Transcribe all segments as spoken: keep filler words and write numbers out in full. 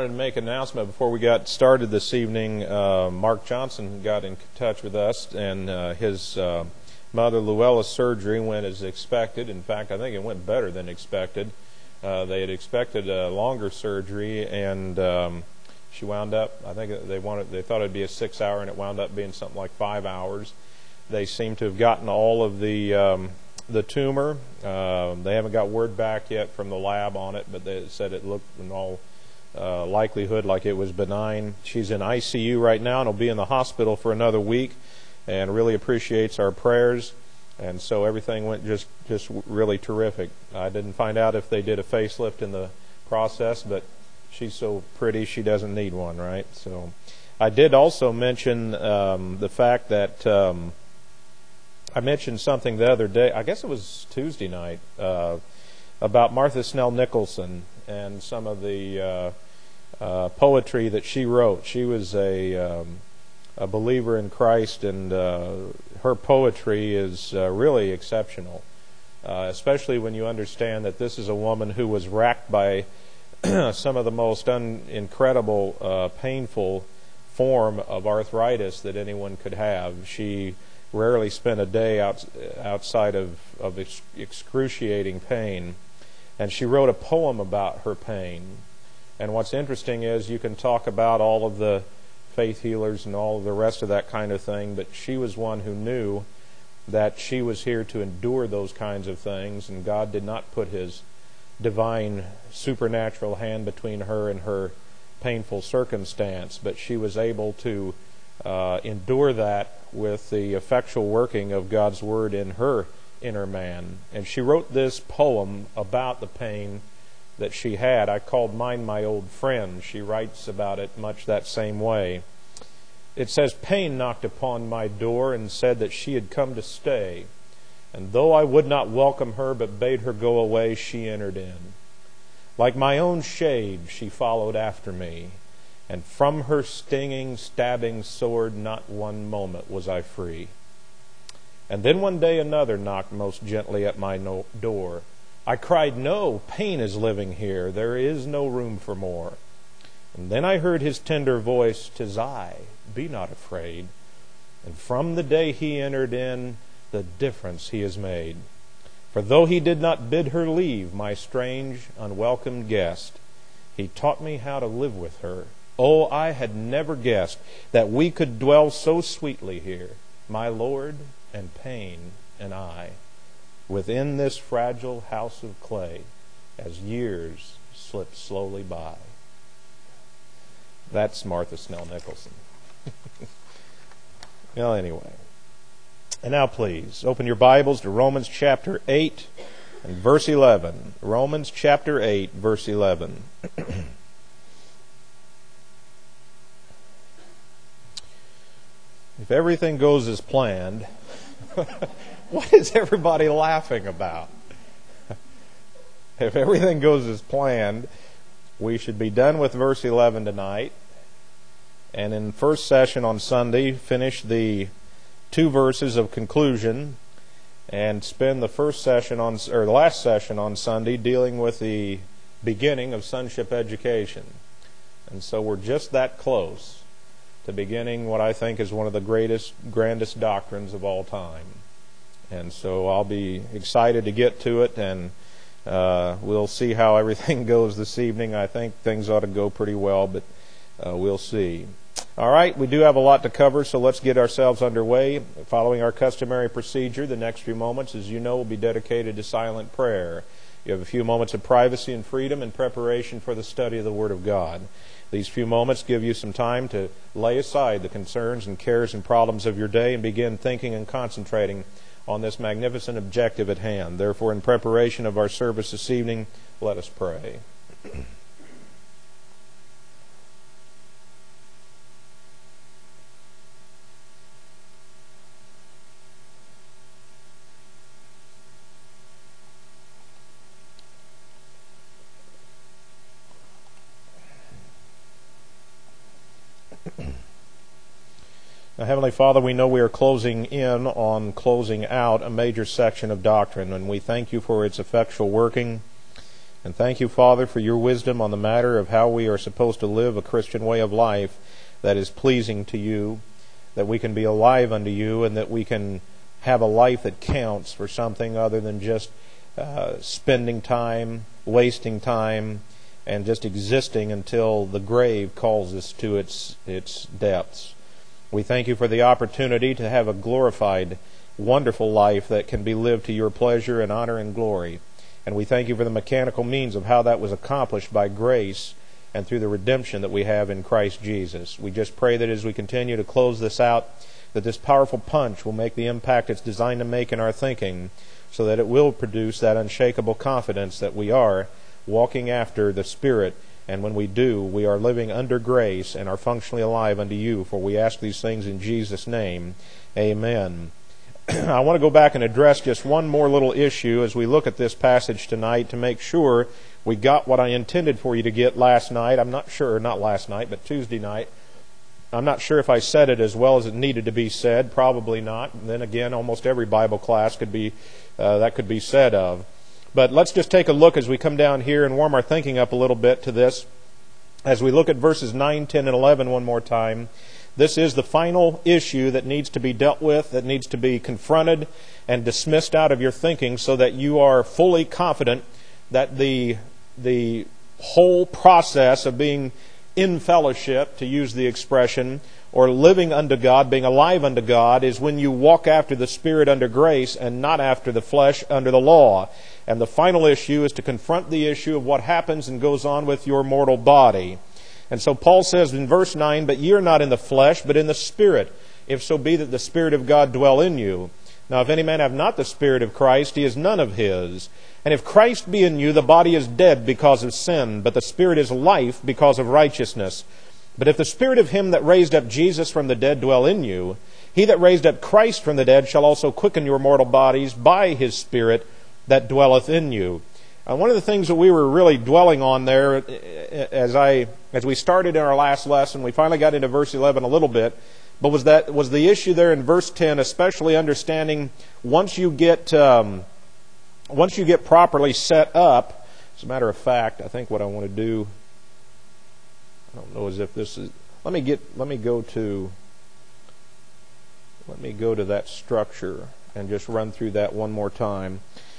wanted to make an announcement before we got started this evening. Uh, Mark Johnson got in touch with us, and uh, his uh, mother Luella's surgery went as expected. In fact, I think it went better than expected. Uh, they had expected a longer surgery, and um, she wound up. I think they wanted. They thought it'd be a six-hour, and it wound up being something like five hours. They seem to have gotten all of the um, the tumor. Uh, they haven't got word back yet from the lab on it, but they said it looked in all uh, likelihood like it was benign. She's in I C U right now and will be in the hospital for another week, and really appreciates our prayers. And so everything went just, just really terrific. I didn't find out if they did a facelift in the process, but she's so pretty she doesn't need one, right? So I did also mention um, the fact that um, I mentioned something the other day, I guess it was Tuesday night, uh, about Martha Snell Nicholson and some of the uh, uh, poetry that she wrote. She was a, um, a believer in Christ, and uh, her poetry is uh, really exceptional, uh, especially when you understand that this is a woman who was racked by some of the most un- incredible, uh, painful form of arthritis that anyone could have. She rarely spent a day out, outside of, of ex- excruciating pain. And she wrote a poem about her pain. And what's interesting is you can talk about all of the faith healers and all of the rest of that kind of thing, but she was one who knew that she was here to endure those kinds of things, and God did not put His divine supernatural hand between her and her painful circumstance, but she was able to uh, endure that with the effectual working of God's Word in her inner man. And she wrote this poem about the pain that she had. I called mine My Old Friend. She writes about it much that same way. It says, "Pain knocked upon my door and said that she had come to stay. And though I would not welcome her but bade her go away, she entered in. Like my own shade, she followed after me. And from her stinging, stabbing sword, not one moment was I free. And then one day another knocked most gently at my no- door. I cried, 'No, pain is living here. There is no room for more.' And then I heard his tender voice, ''Tis I, be not afraid.' And from the day he entered in, the difference he has made. For though he did not bid her leave, my strange, unwelcome guest, he taught me how to live with her. Oh, I had never guessed that we could dwell so sweetly here, my Lord and pain and I, within this fragile house of clay, as years slip slowly by." That's Martha Snell Nicholson. Well, anyway. And now please, open your Bibles to Romans chapter eight and verse eleven. Romans chapter eight, verse eleven. If everything goes as planned, what is everybody laughing about? If everything goes as planned, we should be done with verse eleven tonight. And in first session on Sunday, finish the two verses of conclusion and spend the first session on, or the last session on Sunday dealing with the beginning of sonship education. And so we're just that close to beginning what I think is one of the greatest, grandest doctrines of all time. And so I'll be excited to get to it, and uh, we'll see how everything goes this evening. I think things ought to go pretty well, but uh, we'll see. All right, we do have a lot to cover, so let's get ourselves underway. Following our customary procedure, the next few moments, as you know, will be dedicated to silent prayer. You have a few moments of privacy and freedom in preparation for the study of the Word of God. These few moments give you some time to lay aside the concerns and cares and problems of your day and begin thinking and concentrating on this magnificent objective at hand. Therefore, in preparation of our service this evening, let us pray. Now, Heavenly Father, we know we are closing in on closing out a major section of doctrine, and we thank you for its effectual working. And thank you, Father, for your wisdom on the matter of how we are supposed to live a Christian way of life that is pleasing to you, that we can be alive unto you, and that we can have a life that counts for something other than just uh, spending time, wasting time, and just existing until the grave calls us to its its depths. We thank you for the opportunity to have a glorified, wonderful life that can be lived to your pleasure and honor and glory. And we thank you for the mechanical means of how that was accomplished by grace and through the redemption that we have in Christ Jesus. We just pray that as we continue to close this out, that this powerful punch will make the impact it's designed to make in our thinking, so that it will produce that unshakable confidence that we are walking after the Spirit, and when we do, we are living under grace and are functionally alive unto you. For we ask these things in Jesus' name. Amen. I want to go back and address just one more little issue as we look at this passage tonight to make sure we got what I intended for you to get last night. I'm not sure, not last night, but Tuesday night. I'm not sure if I said it as well as it needed to be said. Probably not. And then again, almost every Bible class could be uh, that could be said of. But let's just take a look as we come down here and warm our thinking up a little bit to this. As we look at verses nine, ten, and eleven one more time, this is the final issue that needs to be dealt with, that needs to be confronted and dismissed out of your thinking so that you are fully confident that the, the whole process of being in fellowship, to use the expression, or living unto God, being alive unto God, is when you walk after the Spirit under grace and not after the flesh under the law. And the final issue is to confront the issue of what happens and goes on with your mortal body. And so Paul says in verse nine, "But ye are not in the flesh, but in the Spirit, if so be that the Spirit of God dwell in you. Now if any man have not the Spirit of Christ, he is none of his. And if Christ be in you, the body is dead because of sin, but the Spirit is life because of righteousness. But if the Spirit of him that raised up Jesus from the dead dwell in you, he that raised up Christ from the dead shall also quicken your mortal bodies by his Spirit that dwelleth in you." Uh, one of the things that we were really dwelling on there, as I as we started in our last lesson, we finally got into verse eleven a little bit, but was that was the issue there in verse ten, especially understanding once you get um, once you get properly set up. As a matter of fact, I think what I want to do, I don't know as if this is. Let me get. Let me go to. Let me go to that structure and just run through that one more time.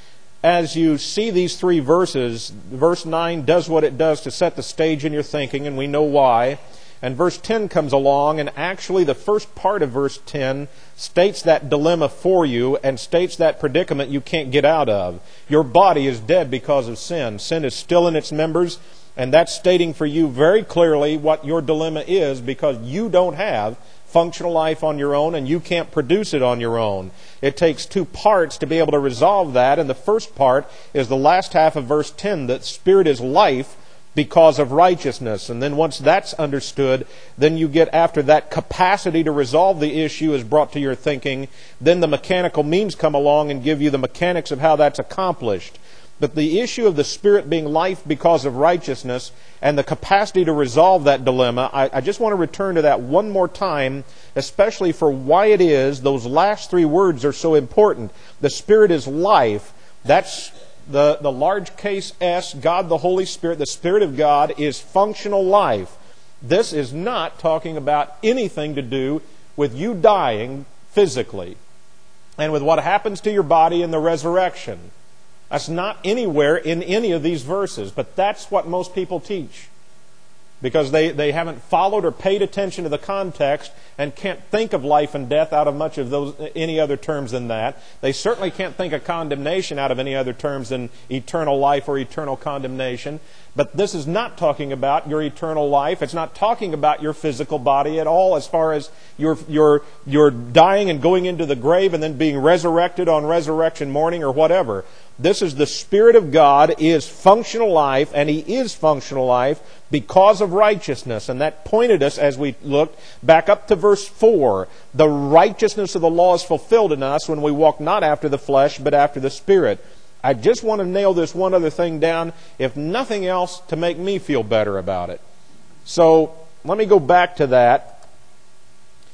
As you see these three verses, verse nine does what it does to set the stage in your thinking, and we know why. And verse ten comes along, and actually the first part of verse ten states that dilemma for you and states that predicament you can't get out of. Your body is dead because of sin. Sin is still in its members, and that's stating for you very clearly what your dilemma is, because you don't have functional life on your own, and you can't produce it on your own. It takes two parts to be able to resolve that, and the first part is the last half of verse ten, that Spirit is life because of righteousness. And then once that's understood, then you get, after that capacity to resolve the issue is brought to your thinking, then the mechanical means come along and give you the mechanics of how that's accomplished. But the issue of the Spirit being life because of righteousness and the capacity to resolve that dilemma, I, I just want to return to that one more time, especially for why it is those last three words are so important. The Spirit is life. That's the, the large case S, God the Holy Spirit. The Spirit of God is functional life. This is not talking about anything to do with you dying physically and with what happens to your body in the resurrection. That's not anywhere in any of these verses, but that's what most people teach, because they, they haven't followed or paid attention to the context and can't think of life and death out of much of those any other terms than that. They certainly can't think of condemnation out of any other terms than eternal life or eternal condemnation. But this is not talking about your eternal life. It's not talking about your physical body at all, as far as your your your dying and going into the grave and then being resurrected on resurrection morning or whatever. This is the Spirit of God is functional life, and He is functional life because of righteousness. And that pointed us, as we looked, back up to verse four. The righteousness of the law is fulfilled in us when we walk not after the flesh, but after the Spirit. I just want to nail this one other thing down, if nothing else, to make me feel better about it. So let me go back to that.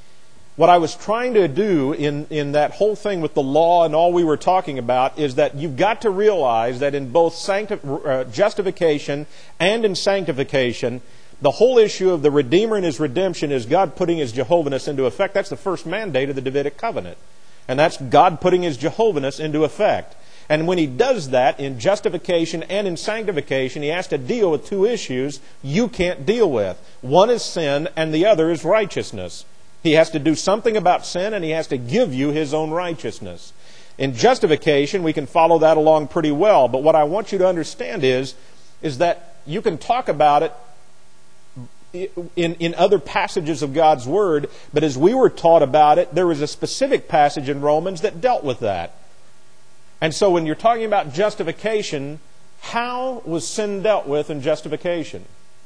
What I was trying to do in, in that whole thing with the law and all we were talking about is that you've got to realize that in both sancti- uh, justification and in sanctification, the whole issue of the Redeemer and His redemption is God putting His Jehovahness into effect. That's the first mandate of the Davidic covenant. And that's God putting His Jehovahness into effect. And when He does that in justification and in sanctification, He has to deal with two issues you can't deal with. One is sin and the other is righteousness. He has to do something about sin, and He has to give you His own righteousness. In justification, we can follow that along pretty well. But what I want you to understand is, is that you can talk about it in, in other passages of God's Word, but as we were taught about it, there was a specific passage in Romans that dealt with that. And so when you're talking about justification, how was sin dealt with in justification?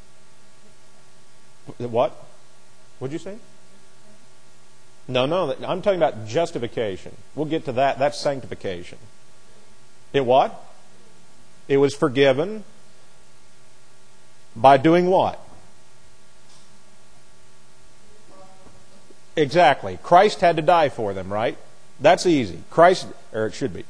What? What'd you say? No, no, I'm talking about justification. We'll get to that. That's sanctification. It what? It was forgiven by doing what? Exactly. Christ had to die for them, right? That's easy. Christ, or it should be.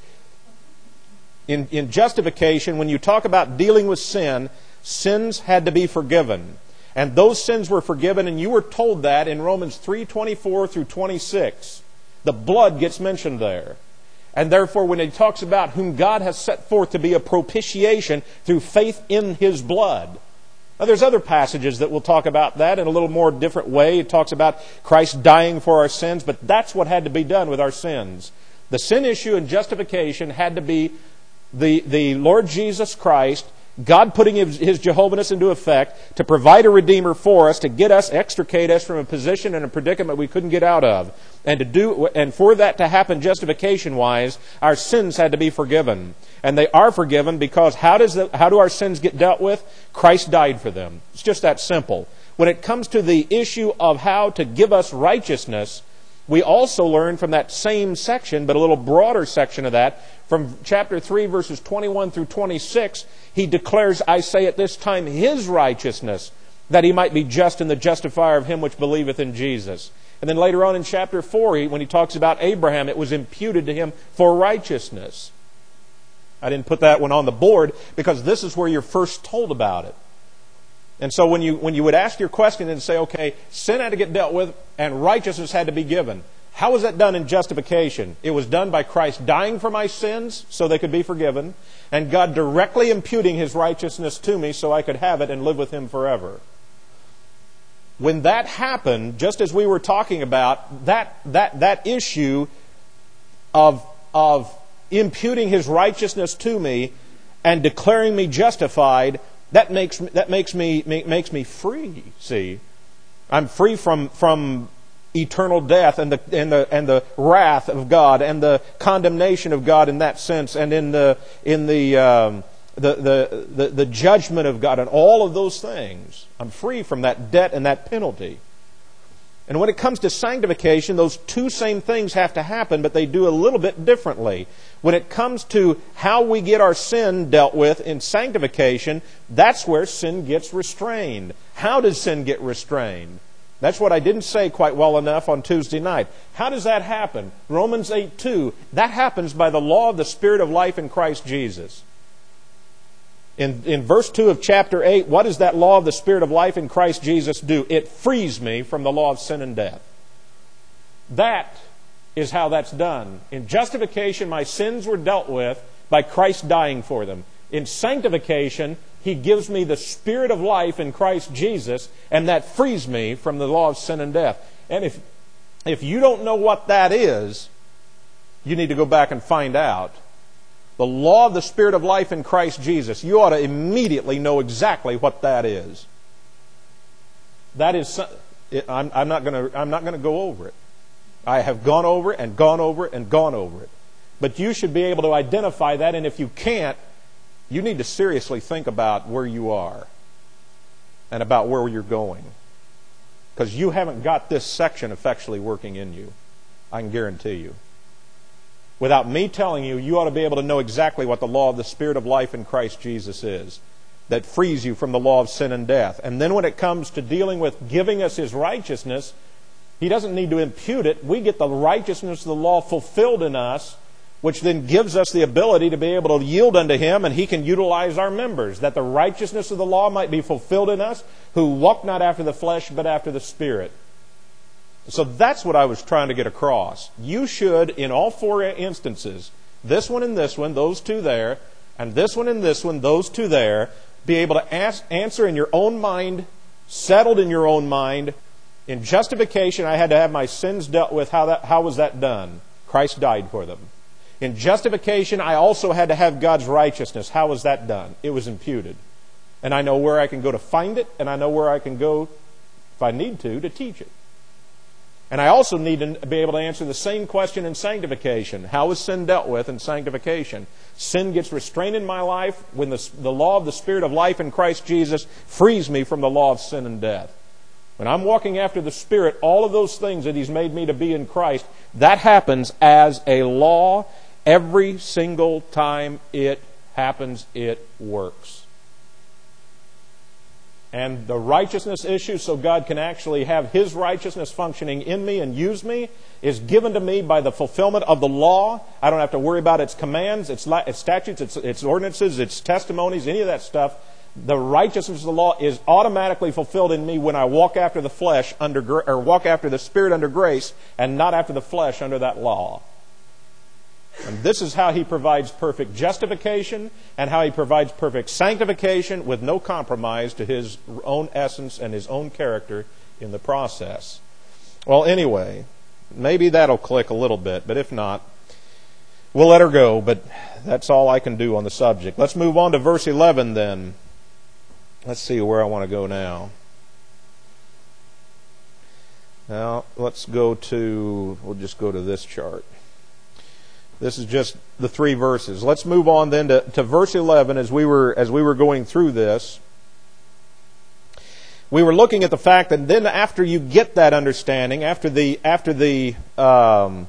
In, in justification, when you talk about dealing with sin, sins had to be forgiven. And those sins were forgiven, and you were told that in Romans three twenty-four through twenty-six. The blood gets mentioned there. And therefore, when he talks about whom God has set forth to be a propitiation through faith in His blood. Now, there's other passages that will talk about that in a little more different way. It talks about Christ dying for our sins, but that's what had to be done with our sins. The sin issue in justification had to be the, the Lord Jesus Christ, God putting His, His Jehovahness into effect to provide a Redeemer for us, to get us, extricate us from a position and a predicament we couldn't get out of. And to do, and for that to happen justification-wise, our sins had to be forgiven. And they are forgiven because how does the, how do our sins get dealt with? Christ died for them. It's just that simple. When it comes to the issue of how to give us righteousness, we also learn from that same section, but a little broader section of that, from chapter three, verses twenty-one through twenty-six, He declares, I say at this time, His righteousness, that He might be just and the justifier of him which believeth in Jesus. And then later on in chapter four, when He talks about Abraham, it was imputed to him for righteousness. I didn't put that one on the board because this is where you're first told about it. And so when you when you would ask your question and say, okay, sin had to get dealt with and righteousness had to be given. How was that done in justification? It was done by Christ dying for my sins so they could be forgiven, and God directly imputing His righteousness to me so I could have it and live with Him forever. When that happened, just as we were talking about, that that that issue of of imputing His righteousness to me and declaring me justified, that makes that makes me makes me free. See, I'm free from from eternal death and the and the and the wrath of God and the condemnation of God in that sense, and in the in the um, the, the the the judgment of God and all of those things. I'm free from that debt and that penalty. And when it comes to sanctification, those two same things have to happen, but they do a little bit differently. When it comes to how we get our sin dealt with in sanctification, that's where sin gets restrained. How does sin get restrained? That's what I didn't say quite well enough on Tuesday night. How does that happen? Romans eight two, that happens by the law of the Spirit of life in Christ Jesus. In, in verse two of chapter eight, what does that law of the Spirit of life in Christ Jesus do? It frees me from the law of sin and death. That is how that's done. In justification, my sins were dealt with by Christ dying for them. In sanctification, He gives me the Spirit of life in Christ Jesus, and that frees me from the law of sin and death. And if, if you don't know what that is, you need to go back and find out. The law of the Spirit of life in Christ Jesus, you ought to immediately know exactly what that is. That is, I'm, I'm not going to, I'm not going to go over it. I have gone over it and gone over it and gone over it. But you should be able to identify that, and if you can't, you need to seriously think about where you are and about where you're going. Because you haven't got this section effectually working in you. I can guarantee you. Without me telling you, you ought to be able to know exactly what the law of the Spirit of life in Christ Jesus is, that frees you from the law of sin and death. And then when it comes to dealing with giving us His righteousness, He doesn't need to impute it. We get the righteousness of the law fulfilled in us, which then gives us the ability to be able to yield unto Him, and He can utilize our members, that the righteousness of the law might be fulfilled in us, who walk not after the flesh, but after the Spirit. So that's what I was trying to get across. You should, in all four instances, this one and this one, those two there, and this one and this one, those two there, be able to ask, answer in your own mind, settled in your own mind. In justification, I had to have my sins dealt with. How that, how was that done? Christ died for them. In justification, I also had to have God's righteousness. How was that done? It was imputed. And I know where I can go to find it, and I know where I can go, if I need to, to teach it. And I also need to be able to answer the same question in sanctification. How is sin dealt with in sanctification? Sin gets restrained in my life when the, the law of the Spirit of life in Christ Jesus frees me from the law of sin and death. When I'm walking after the Spirit, all of those things that He's made me to be in Christ, that happens as a law. Every single time it happens, it works. And the righteousness issue, so God can actually have His righteousness functioning in me and use me, is given to me by the fulfillment of the law. I don't have to worry about its commands, its, its statutes, its, its ordinances, its testimonies, any of that stuff. The righteousness of the law is automatically fulfilled in me when I walk after the flesh under, or walk after the Spirit under grace, and not after the flesh under that law. And this is how He provides perfect justification and how He provides perfect sanctification with no compromise to His own essence and His own character in the process. Well, anyway, maybe that'll click a little bit, but if not, we'll let her go, but that's all I can do on the subject. Let's move on to verse eleven then. Let's see where I want to go now. Now, let's go to, we'll just go to this chart. This is just the three verses. Let's move on then to, to verse eleven as we were as we were going through this. We were looking at the fact that then after you get that understanding, after the after the um,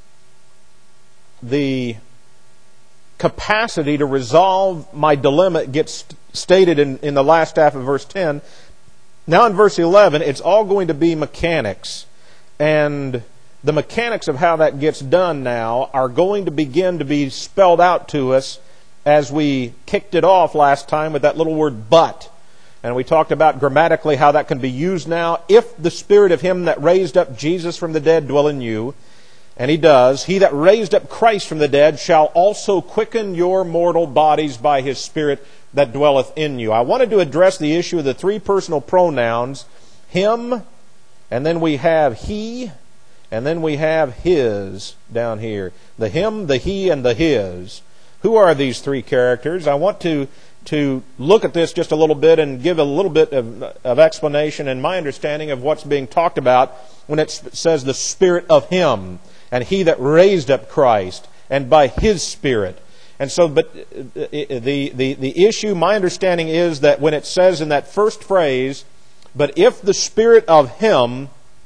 the capacity to resolve my dilemma gets stated in, in the last half of verse ten. Now in verse eleven, it's all going to be mechanics. And the mechanics of how that gets done now are going to begin to be spelled out to us as we kicked it off last time with that little word but. And we talked about grammatically how that can be used now. If the Spirit of Him that raised up Jesus from the dead dwell in you, and He does, He that raised up Christ from the dead shall also quicken your mortal bodies by His Spirit that dwelleth in you. I wanted to address the issue of the three personal pronouns, Him, and then we have He, and then we have His down here. The Him, the He, and the His. Who are these three characters? I want to, to look at this just a little bit and give a little bit of, of explanation and my understanding of what's being talked about when it says the Spirit of Him, and He that raised up Christ, and by His Spirit. And so, but the, the, the issue, my understanding is that when it says in that first phrase, but if the Spirit of Him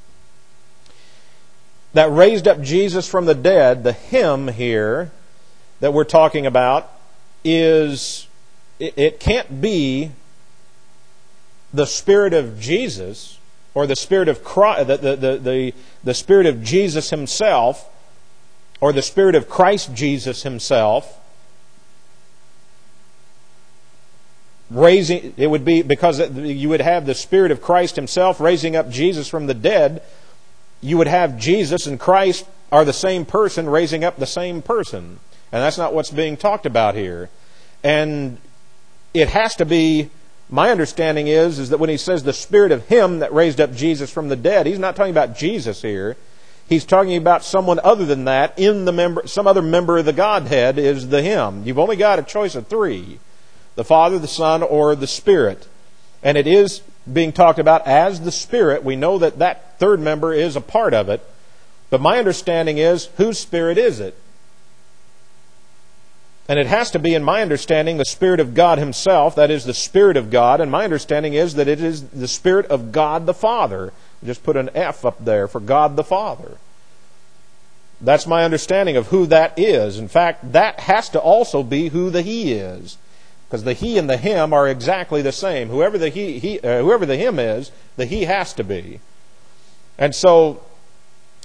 that raised up Jesus from the dead, the Him here that we're talking about is, it, it can't be the Spirit of Jesus or the Spirit of Christ, the, the, the, the, the Spirit of Jesus Himself, or the Spirit of Christ Jesus Himself, raising, it would be because you would have the Spirit of Christ Himself raising up Jesus from the dead. You would have Jesus and Christ are the same person raising up the same person. And that's not what's being talked about here. And it has to be, my understanding is, is that when he says the Spirit of Him that raised up Jesus from the dead, He's not talking about Jesus here. He's talking about someone other than that in the member, some other member of the Godhead is the Him. You've only got a choice of three: the Father, the Son, or the Spirit. And it is being talked about as the Spirit. We know that that third member is a part of it. But my understanding is, whose Spirit is it? And it has to be, in my understanding, the Spirit of God Himself. That is the Spirit of God. And my understanding is that it is the Spirit of God the Father. Just put an F up there for God the Father. That's my understanding of who that is. In fact, that has to also be who the He is. Because the He and the Him are exactly the same. Whoever the he, he uh, whoever the Him is, the He has to be. And so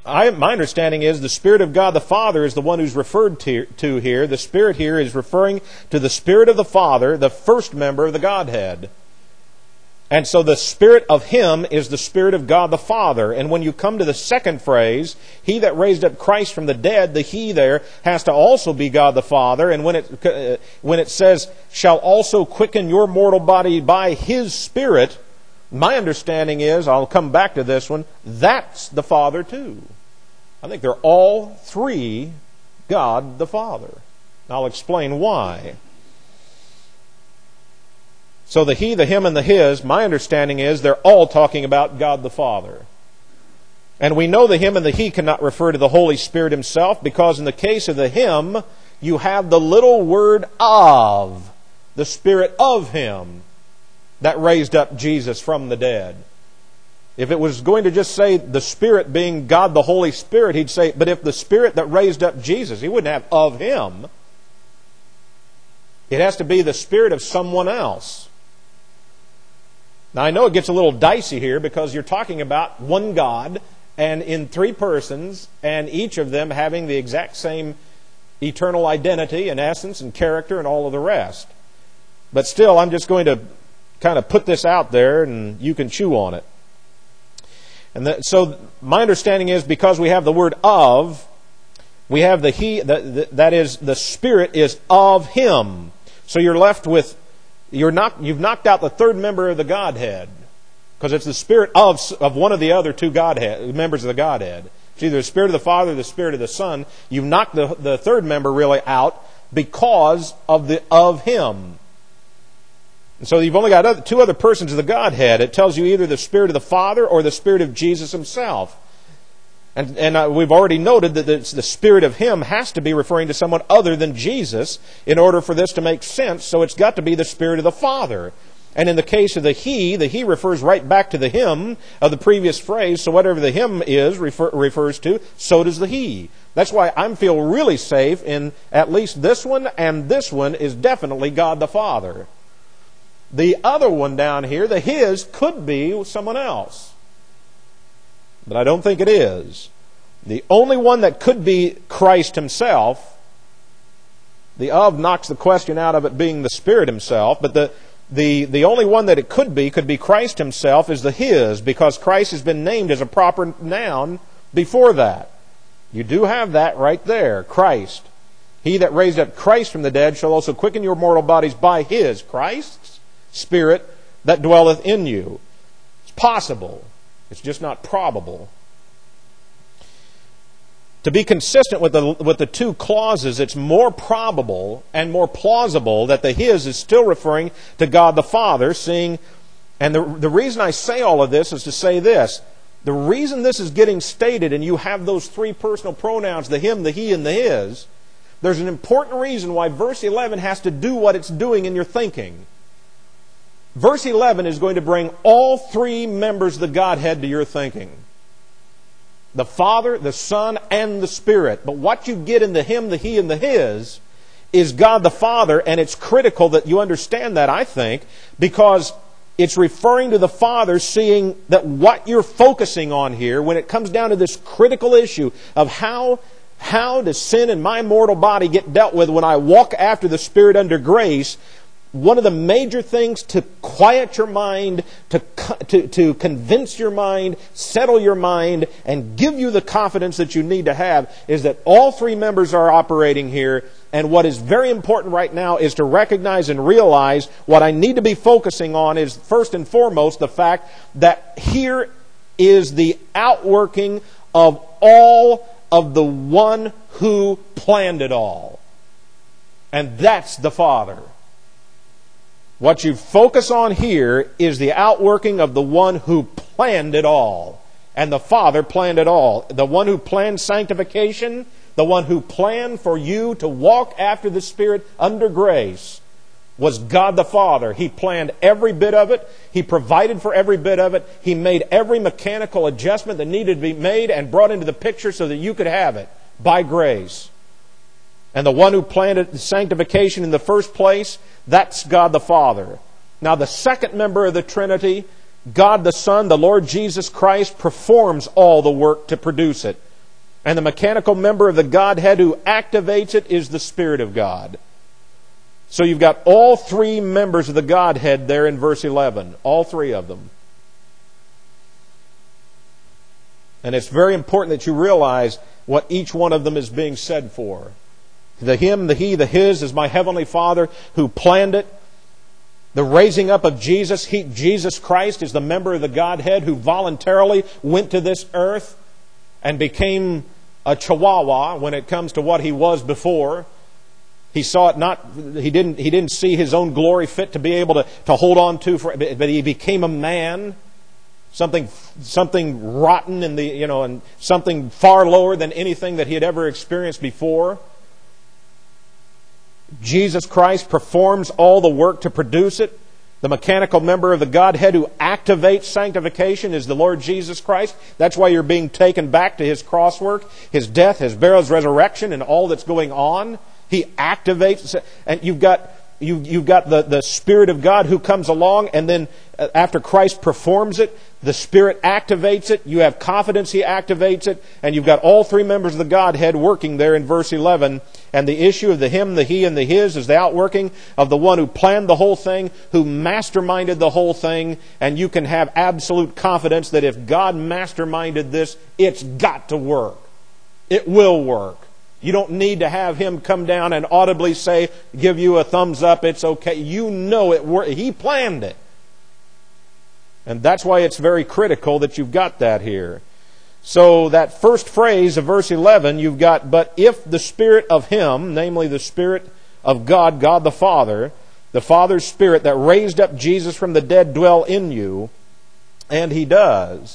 I, my understanding is the Spirit of God the Father is the one who's referred to, to here. The Spirit here is referring to the Spirit of the Father, the first member of the Godhead. And so the Spirit of Him is the Spirit of God the Father. And when you come to the second phrase, He that raised up Christ from the dead, the He there has to also be God the Father. And when it, uh, when it says, shall also quicken your mortal body by His Spirit, my understanding is, I'll come back to this one, that's the Father too. I think they're all three God the Father. And I'll explain why. So the He, the Him, and the His, my understanding is they're all talking about God the Father. And we know the Him and the He cannot refer to the Holy Spirit Himself, because in the case of the Him, you have the little word of, the Spirit of Him that raised up Jesus from the dead. If it was going to just say the Spirit being God the Holy Spirit, he'd say, but if the Spirit that raised up Jesus, he wouldn't have of Him. It has to be the Spirit of someone else. Now, I know it gets a little dicey here because you're talking about one God and in three persons, and each of them having the exact same eternal identity and essence and character and all of the rest. But still, I'm just going to kind of put this out there and you can chew on it. And that, so my understanding is because we have the word of, we have the He, the, the, that is, the Spirit is of Him. So you're left with You're not, you've knocked out the third member of the Godhead, because it's the Spirit of, of one of the other two Godhead, members of the Godhead. It's either the Spirit of the Father or the Spirit of the Son. You've knocked the, the third member really out because of the of Him. And so you've only got other, two other persons of the Godhead. It tells you either the Spirit of the Father or the Spirit of Jesus Himself. And, and uh, we've already noted that it's the Spirit of Him has to be referring to someone other than Jesus in order for this to make sense. So it's got to be the Spirit of the Father. And in the case of the He, the He refers right back to the Him of the previous phrase. So whatever the Him is refer, refers to, so does the He. That's why I feel really safe in at least this one, and this one is definitely God the Father. The other one down here, the His, could be someone else. But I don't think it is. The only one that could be Christ Himself, the of knocks the question out of it being the Spirit Himself, but the, the, the only one that it could be, could be Christ Himself, is the His, because Christ has been named as a proper noun before that. You do have that right there, Christ. He that raised up Christ from the dead shall also quicken your mortal bodies by His, Christ's Spirit that dwelleth in you. It's possible. It's just not probable. To be consistent with the with the two clauses, it's more probable and more plausible that the His is still referring to God the Father, seeing, and the, the reason I say all of this is to say this. The reason this is getting stated, and you have those three personal pronouns, the Him, the He, and the His, there's an important reason why verse eleven has to do what it's doing in your thinking. Verse eleven is going to bring all three members of the Godhead to your thinking. The Father, the Son, and the Spirit. But what you get in the Him, the He, and the His is God the Father, and it's critical that you understand that, I think, because it's referring to the Father, seeing that what you're focusing on here, when it comes down to this critical issue of how, how does sin in my mortal body get dealt with when I walk after the Spirit under grace, one of the major things to quiet your mind, to, to, to convince your mind, settle your mind, and give you the confidence that you need to have is that all three members are operating here. And what is very important right now is to recognize and realize what I need to be focusing on is first and foremost the fact that here is the outworking of all of the one who planned it all. And that's the Father. What you focus on here is the outworking of the one who planned it all. And the Father planned it all. The one who planned sanctification, the one who planned for you to walk after the Spirit under grace, was God the Father. He planned every bit of it. He provided for every bit of it. He made every mechanical adjustment that needed to be made and brought into the picture so that you could have it by grace. And the one who planned sanctification in the first place, that's God the Father. Now the second member of the Trinity, God the Son, the Lord Jesus Christ, performs all the work to produce it. And the mechanical member of the Godhead who activates it is the Spirit of God. So you've got all three members of the Godhead there in verse eleven. All three of them. And it's very important that you realize what each one of them is being said for. The Him, the He, the His is my Heavenly Father who planned it. The raising up of Jesus, he, Jesus Christ is the member of the Godhead who voluntarily went to this earth and became a chihuahua when it comes to what He was before. He saw it not, he didn't, he didn't see His own glory fit to be able to, to hold on to, for, but He became a man. Something, something rotten in the, you know, and something far lower than anything that He had ever experienced before. Jesus Christ performs all the work to produce it. The mechanical member of the Godhead who activates sanctification is the Lord Jesus Christ. That's why you're being taken back to His cross work, His death, His burial, His resurrection, and all that's going on. He activates, and you've got you, you've got the, the Spirit of God who comes along, and then after Christ performs it, the Spirit activates it. You have confidence He activates it, and you've got all three members of the Godhead working there in verse eleven. And the issue of the Him, the He, and the His is the outworking of the one who planned the whole thing, who masterminded the whole thing. And you can have absolute confidence that if God masterminded this, it's got to work. It will work. You don't need to have Him come down and audibly say, give you a thumbs up, it's okay. You know it worked. He planned it. And that's why it's very critical that you've got that here. So that first phrase of verse eleven, you've got, but if the Spirit of Him, namely the Spirit of God, God the Father, the Father's Spirit that raised up Jesus from the dead dwell in you, and He does,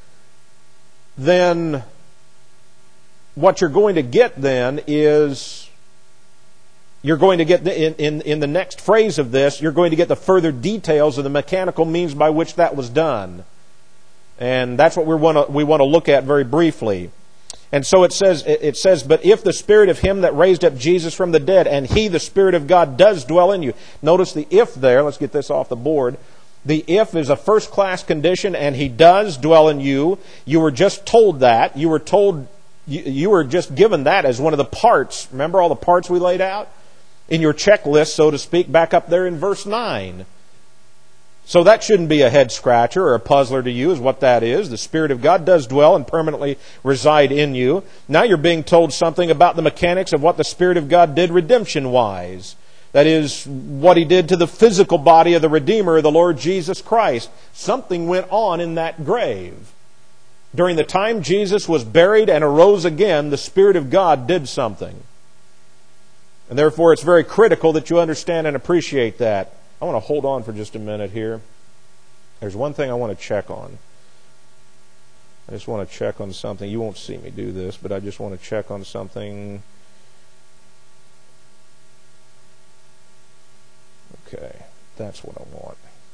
then what you're going to get then is, you're going to get, in, in, in the next phrase of this, you're going to get the further details of the mechanical means by which that was done. And that's what we want to, we want to look at very briefly. And so it says, it says, but if the Spirit of Him that raised up Jesus from the dead, and He, the Spirit of God, does dwell in you. Notice the if there. Let's get this off the board. The if is a first-class condition, and He does dwell in you. You were just told that. You were told, you, you were just given that as one of the parts. Remember all the parts we laid out? In your checklist, so to speak, back up there in verse nine. So that shouldn't be a head scratcher or a puzzler to you, is what that is. The Spirit of God does dwell and permanently reside in you. Now you're being told something about the mechanics of what the Spirit of God did redemption-wise. That is, what He did to the physical body of the Redeemer, the Lord Jesus Christ. Something went on in that grave. During the time Jesus was buried and arose again, the Spirit of God did something. And therefore it's very critical that you understand and appreciate that. I want to hold on for just a minute here. There's one thing I want to check on. I just want to check on something. You won't see me do this, but I just want to check on something. Okay, that's what I want.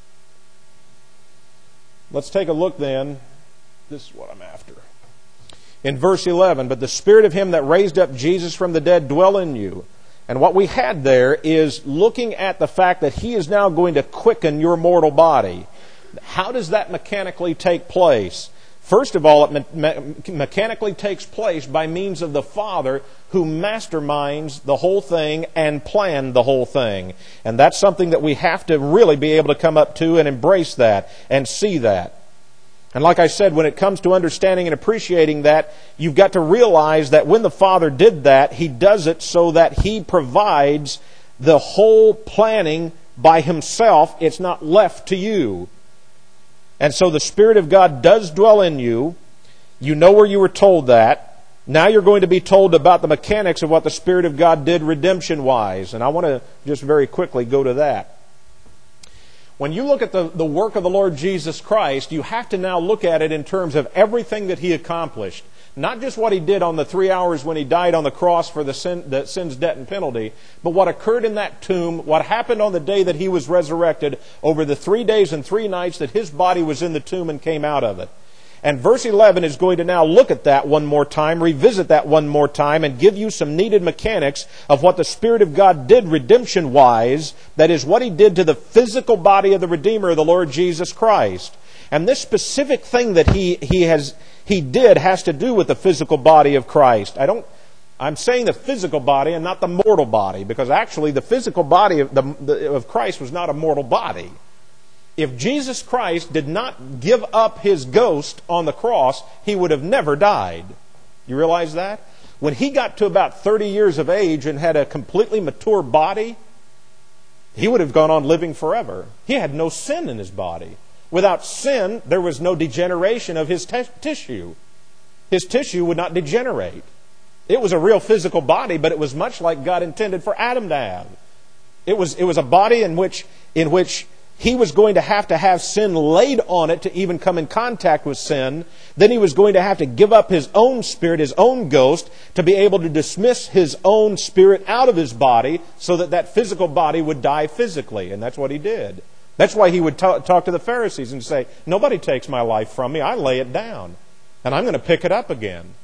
Let's take a look then. This is what I'm after. In verse eleven, but the Spirit of Him that raised up Jesus from the dead dwell in you. And what we had there is looking at the fact that He is now going to quicken your mortal body. How does that mechanically take place? First of all, it me- me- mechanically takes place by means of the Father who masterminds the whole thing and planned the whole thing. And that's something that we have to really be able to come up to and embrace that and see that. And like I said, when it comes to understanding and appreciating that, you've got to realize that when the Father did that, He does it so that He provides the whole planning by Himself. It's not left to you. And so the Spirit of God does dwell in you. You know where you were told that. Now you're going to be told about the mechanics of what the Spirit of God did redemption-wise. And I want to just very quickly go to that. When you look at the, the work of the Lord Jesus Christ, you have to now look at it in terms of everything that He accomplished. Not just what He did on the three hours when He died on the cross for the, sin, the sin's debt and penalty, but what occurred in that tomb, what happened on the day that He was resurrected, over the three days and three nights that His body was in the tomb and came out of it. And verse eleven is going to now look at that one more time, revisit that one more time, and give you some needed mechanics of what the Spirit of God did redemption-wise. That is, what He did to the physical body of the Redeemer, the Lord Jesus Christ. And this specific thing that he he has he did has to do with the physical body of Christ. I don't I'm saying the physical body and not the mortal body, because actually the physical body of, the, the, of Christ was not a mortal body. If Jesus Christ did not give up His ghost on the cross, He would have never died. You realize that? When He got to about thirty years of age and had a completely mature body, He would have gone on living forever. He had no sin in His body. Without sin, there was no degeneration of His t- tissue. His tissue would not degenerate. It was a real physical body, but it was much like God intended for Adam to have. It was, it was a body in which, in which he was going to have to have sin laid on it to even come in contact with sin. Then he was going to have to give up his own spirit, his own ghost, to be able to dismiss his own spirit out of his body so that that physical body would die physically. And that's what he did. That's why he would t- talk to the Pharisees and say, nobody takes my life from me. I lay it down. And I'm going to pick it up again.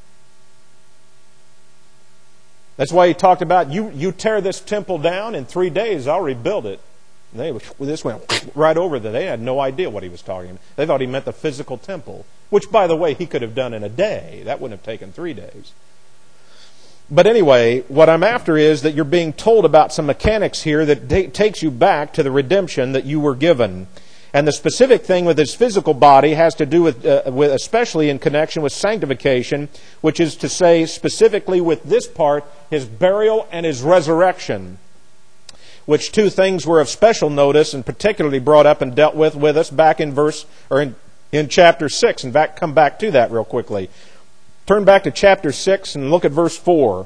That's why he talked about, you, you tear this temple down, in three days I'll rebuild it. And they, this went right over them. They had no idea what he was talking about. They thought he meant the physical temple, which, by the way, he could have done in a day. That wouldn't have taken three days. But anyway, what I'm after is that you're being told about some mechanics here that t- takes you back to the redemption that you were given. And the specific thing with his physical body has to do with, uh, with, especially in connection with sanctification, which is to say specifically with this part, his burial and his resurrection, which two things were of special notice and particularly brought up and dealt with with us back in verse or in, in chapter six. In fact, come back to that real quickly. Turn back to chapter six and look at verse four.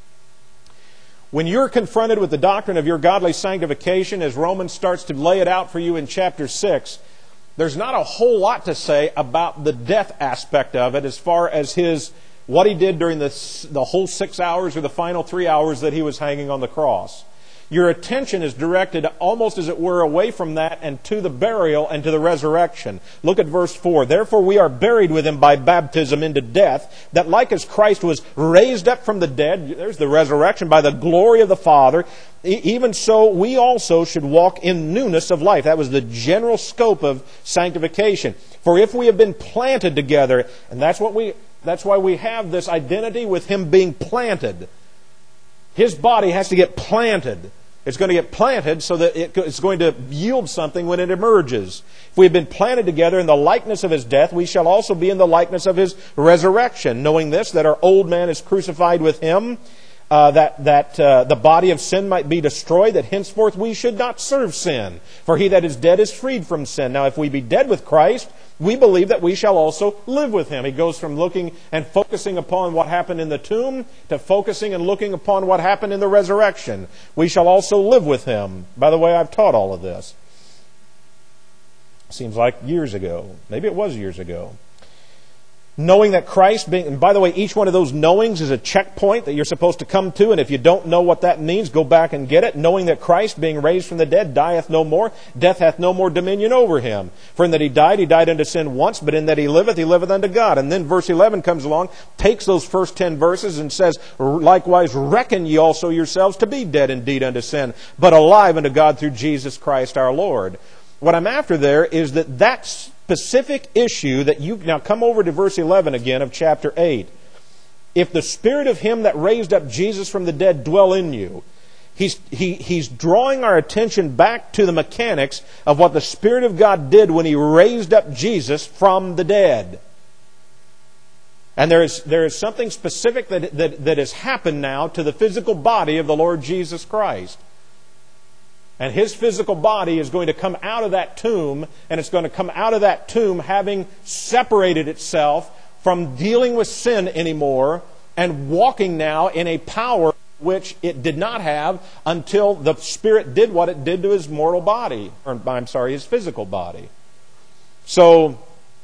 When you're confronted with the doctrine of your godly sanctification, as Romans starts to lay it out for you in chapter six, there's not a whole lot to say about the death aspect of it as far as his what he did during the, the whole six hours or the final three hours that he was hanging on the cross. Your attention is directed almost as it were away from that and to the burial and to the resurrection. Look at verse four. Therefore we are buried with him by baptism into death, that like as Christ was raised up from the dead, there's the resurrection, by the glory of the Father, even so we also should walk in newness of life. That was the general scope of sanctification. For if we have been planted together, and that's what we that's why we have this identity with him being planted. His body has to get planted. It's going to get planted so that it's going to yield something when it emerges. If we have been planted together in the likeness of his death, we shall also be in the likeness of his resurrection. Knowing this, that our old man is crucified with him, uh, that, that uh, the body of sin might be destroyed, that henceforth we should not serve sin. For he that is dead is freed from sin. Now if we be dead with Christ, we believe that we shall also live with him. He goes from looking and focusing upon what happened in the tomb to focusing and looking upon what happened in the resurrection. We shall also live with him. By the way, I've taught all of this. Seems like years ago. Maybe it was years ago. Knowing that Christ being, and by the way, each one of those knowings is a checkpoint that you're supposed to come to, and if you don't know what that means, go back and get it. Knowing that Christ, being raised from the dead, dieth no more, death hath no more dominion over him. For in that he died, he died unto sin once, but in that he liveth, he liveth unto God. And then verse eleven comes along, takes those first ten verses and says, likewise reckon ye also yourselves to be dead indeed unto sin, but alive unto God through Jesus Christ our Lord. What I'm after there is that that's specific issue that you now come over to verse eleven again of chapter eight. If the spirit of him that raised up Jesus from the dead dwell in you, he's he he's drawing our attention back to the mechanics of what the Spirit of God did when he raised up Jesus from the dead. And there is there is something specific that that, that has happened now to the physical body of the Lord Jesus Christ. And his physical body is going to come out of that tomb, and it's going to come out of that tomb having separated itself from dealing with sin anymore and walking now in a power which it did not have until the Spirit did what it did to his mortal body, or I'm sorry, his physical body. So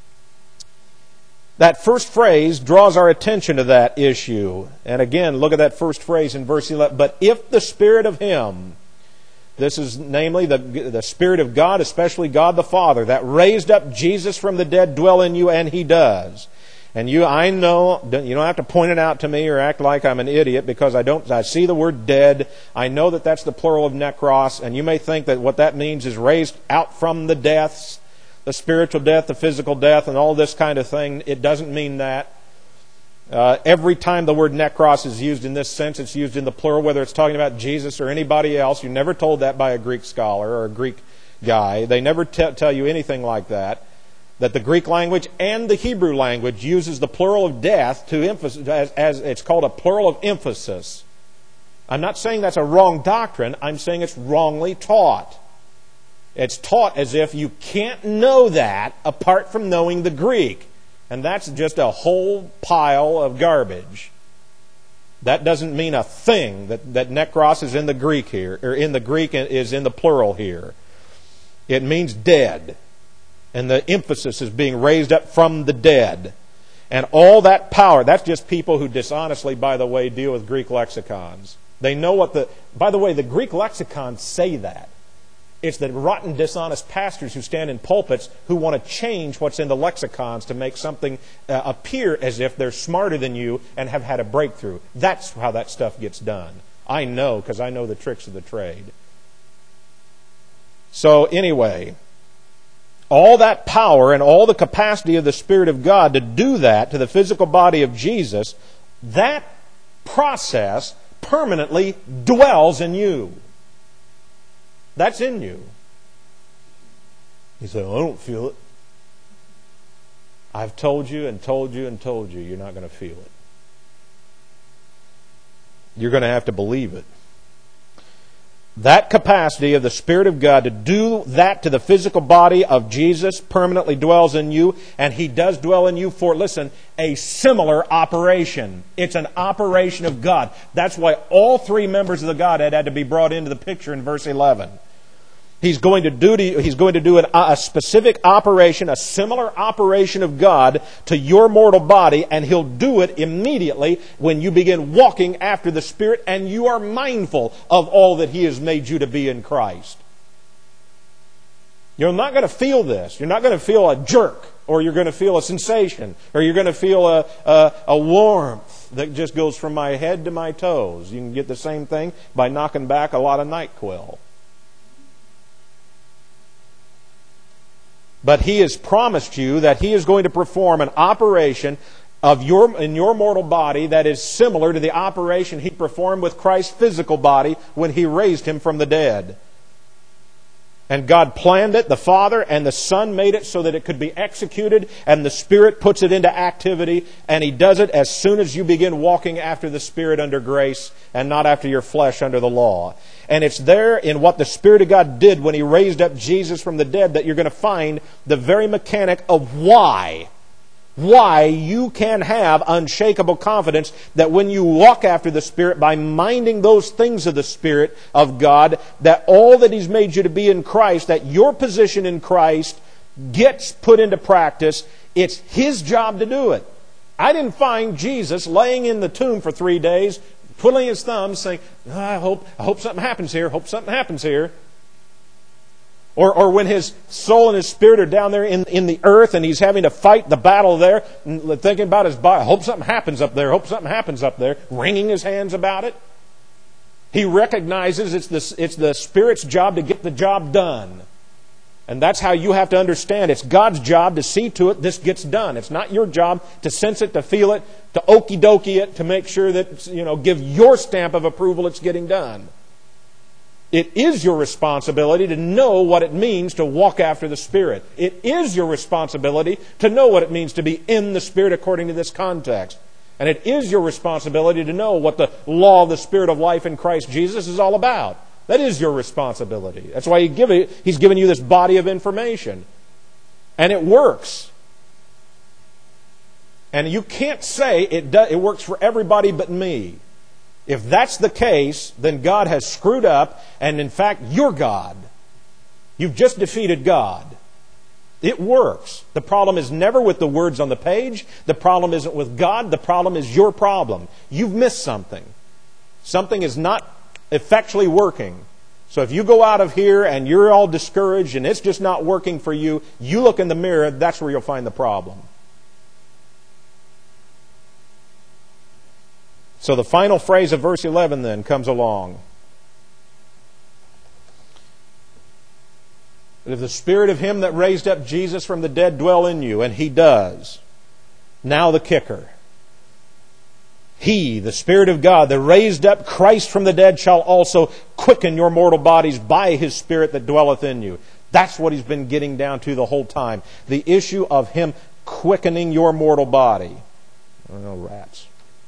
that first phrase draws our attention to that issue. And again, look at that first phrase in verse eleven. But if the Spirit of him, this is namely the, the Spirit of God, especially God the Father, that raised up Jesus from the dead dwell in you, and he does. And you, I know, you don't have to point it out to me or act like I'm an idiot because I don't, I see the word dead. I know that that's the plural of nekros, and you may think that what that means is raised out from the deaths. the spiritual death, the physical death, and all this kind of thing. It doesn't mean that. Uh, every time the word nekros is used in this sense, it's used in the plural, whether it's talking about Jesus or anybody else. You're never told that by a Greek scholar or a Greek guy. They never t- tell you anything like that. That the Greek language and the Hebrew language uses the plural of death to emphasize, as, as it's called a plural of emphasis. I'm not saying that's a wrong doctrine. I'm saying it's wrongly taught. It's taught as if you can't know that apart from knowing the Greek. And that's just a whole pile of garbage. That doesn't mean a thing. That, that nekros is in the Greek here, or in the Greek is in the plural here. It means dead. And the emphasis is being raised up from the dead. And all that power, that's just people who dishonestly, by the way, deal with Greek lexicons. They know what the... By the way, the Greek lexicons say that. It's the rotten, dishonest pastors who stand in pulpits who want to change what's in the lexicons to make something uh, appear as if they're smarter than you and have had a breakthrough. That's how that stuff gets done. I know, because I know the tricks of the trade. So anyway, all that power and all the capacity of the Spirit of God to do that to the physical body of Jesus, that process permanently dwells in you. That's in you. You say, well, I don't feel it. I've told you and told you and told you you're not going to feel it. You're going to have to believe it. That capacity of the Spirit of God to do that to the physical body of Jesus permanently dwells in you, and He does dwell in you for, listen, a similar operation. It's an operation of God. That's why all three members of the Godhead had to be brought into the picture in verse eleven. He's going to do to, he's going to do an, a specific operation, a similar operation of God to your mortal body, and He'll do it immediately when you begin walking after the Spirit and you are mindful of all that He has made you to be in Christ. You're not going to feel this. You're not going to feel a jerk, or you're going to feel a sensation, or you're going to feel a, a, a warmth that just goes from my head to my toes. You can get the same thing by knocking back a lot of NyQuil. But He has promised you that He is going to perform an operation of your in your mortal body that is similar to the operation He performed with Christ's physical body when He raised Him from the dead. And God planned it, the Father and the Son made it so that it could be executed, and the Spirit puts it into activity, and He does it as soon as you begin walking after the Spirit under grace and not after your flesh under the law. And it's there in what the Spirit of God did when He raised up Jesus from the dead that you're going to find the very mechanic of why. Why you can have unshakable confidence that when you walk after the Spirit by minding those things of the Spirit of God, that all that He's made you to be in Christ, that your position in Christ gets put into practice. It's His job to do it. I didn't find Jesus laying in the tomb for three days, twiddling His thumbs, saying, oh, I hope, I hope something happens here, hope something happens here. Or, or when His soul and His spirit are down there in, in the earth and He's having to fight the battle there, and thinking about His body, hope something happens up there, hope something happens up there, wringing His hands about it. He recognizes it's the, it's the Spirit's job to get the job done. And that's how you have to understand. It's God's job to see to it this gets done. It's not your job to sense it, to feel it, to okie dokie it, to make sure that, you know, give your stamp of approval it's getting done. It is your responsibility to know what it means to walk after the Spirit. It is your responsibility to know what it means to be in the Spirit according to this context. And it is your responsibility to know what the law of the Spirit of life in Christ Jesus is all about. That is your responsibility. That's why he give it, He's given you this body of information. And it works. And you can't say it, do, it works for everybody but me. If that's the case, then God has screwed up, and in fact, you're God. You've just defeated God. It works. The problem is never with the words on the page. The problem isn't with God. The problem is your problem. You've missed something. Something is not effectually working. So if you go out of here and you're all discouraged and it's just not working for you, you look in the mirror, that's where you'll find the problem. So the final phrase of verse eleven then comes along. But if the Spirit of Him that raised up Jesus from the dead dwell in you, and He does, now the kicker. He, the Spirit of God, that raised up Christ from the dead, shall also quicken your mortal bodies by His Spirit that dwelleth in you. That's what He's been getting down to the whole time. The issue of Him quickening your mortal body. Oh, rats.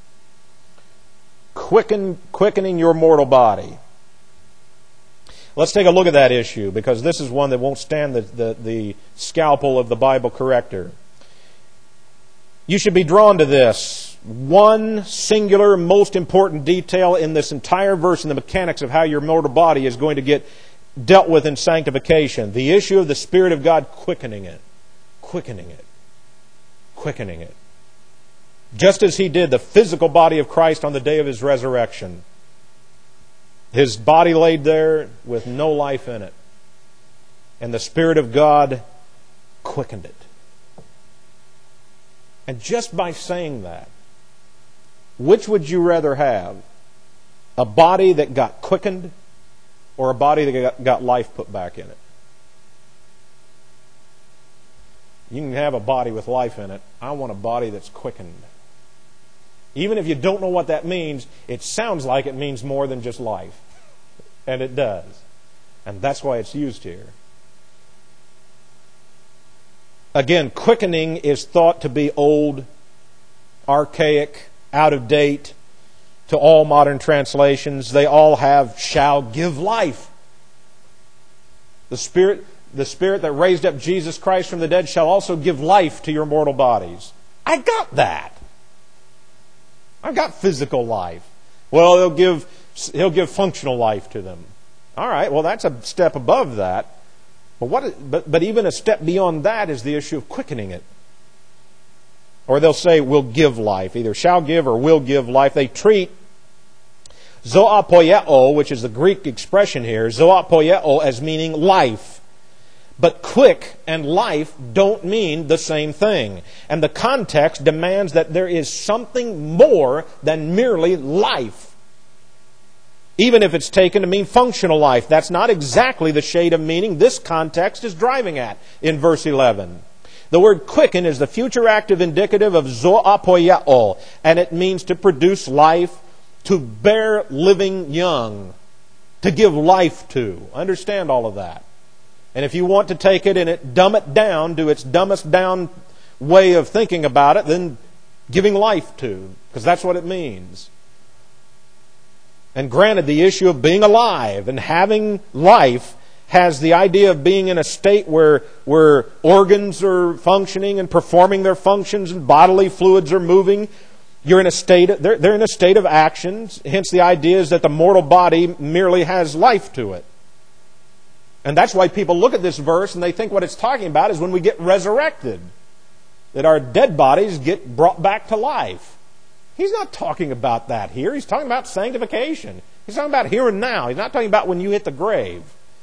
Quicken, quickening your mortal body. Let's take a look at that issue, because this is one that won't stand the, the, the scalpel of the Bible corrector. You should be drawn to this one singular, most important detail in this entire verse and the mechanics of how your mortal body is going to get dealt with in sanctification. The issue of the Spirit of God quickening it. Quickening it. Quickening it. Just as He did the physical body of Christ on the day of His resurrection. His body laid there with no life in it. And the Spirit of God quickened it. And just by saying that, which would you rather have? A body that got quickened or a body that got, got life put back in it? You can have a body with life in it. I want a body that's quickened. Even if you don't know what that means, it sounds like it means more than just life. And it does. And that's why it's used here. Again, quickening is thought to be old, archaic, out of date to all modern translations. They all have shall give life. The Spirit, the Spirit that raised up Jesus Christ from the dead shall also give life to your mortal bodies. I got that. I got physical life. Well, he'll give he'll give functional life to them. All right, well that's a step above that. But what but but even a step beyond that is the issue of quickening it. Or they'll say will give life, either shall give or will give life. They treat zoapoieo, which is the Greek expression here, zoapoieo as meaning life. But quick and life don't mean the same thing. And the context demands that there is something more than merely life. Even if it's taken to mean functional life, that's not exactly the shade of meaning this context is driving at in verse eleven. The word quicken is the future active indicative of zoapoieo, and it means to produce life, to bear living young, to give life to. Understand all of that. And if you want to take it and it dumb it down to its dumbest down way of thinking about it, then giving life to, because that's what it means. And granted, the issue of being alive and having life has the idea of being in a state where, where organs are functioning and performing their functions and bodily fluids are moving. You're in a state, they're, they're in a state of actions. Hence the idea is that the mortal body merely has life to it. And that's why people look at this verse and they think what it's talking about is when we get resurrected, that our dead bodies get brought back to life. He's not talking about that here. He's talking about sanctification. He's talking about here and now. He's not talking about when you hit the grave.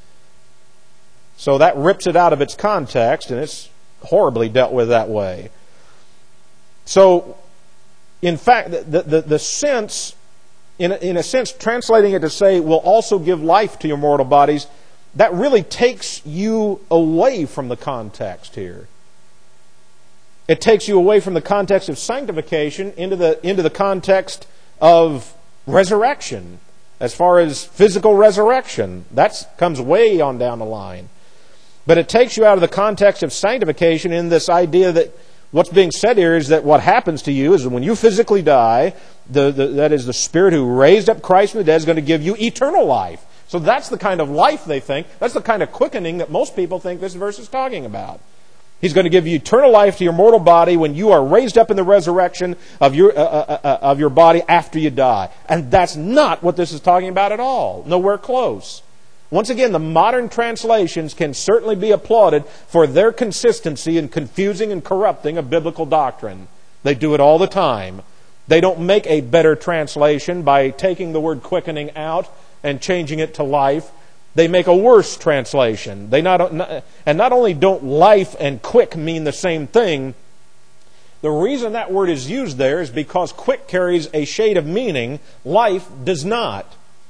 So that rips it out of its context, and it's horribly dealt with that way. So, in fact, the, the, the sense, in a, in a sense, translating it to say, will also give life to your mortal bodies, that really takes you away from the context here. It takes you away from the context of sanctification into the, into the context of resurrection. As far as physical resurrection, that comes way on down the line. But it takes you out of the context of sanctification in this idea that what's being said here is that what happens to you is that when you physically die, the, the, that is the Spirit who raised up Christ from the dead is going to give you eternal life. So that's the kind of life they think, that's the kind of quickening that most people think this verse is talking about. He's going to give you eternal life to your mortal body when you are raised up in the resurrection of your, uh, uh, uh, of your body after you die. And that's not what this is talking about at all. Nowhere close. Once again, the modern translations can certainly be applauded for their consistency in confusing and corrupting a biblical doctrine. They do it all the time. They don't make a better translation by taking the word quickening out and changing it to life. They make a worse translation. They not, and not only don't life and quick mean the same thing, the reason that word is used there is because quick carries a shade of meaning, life does not.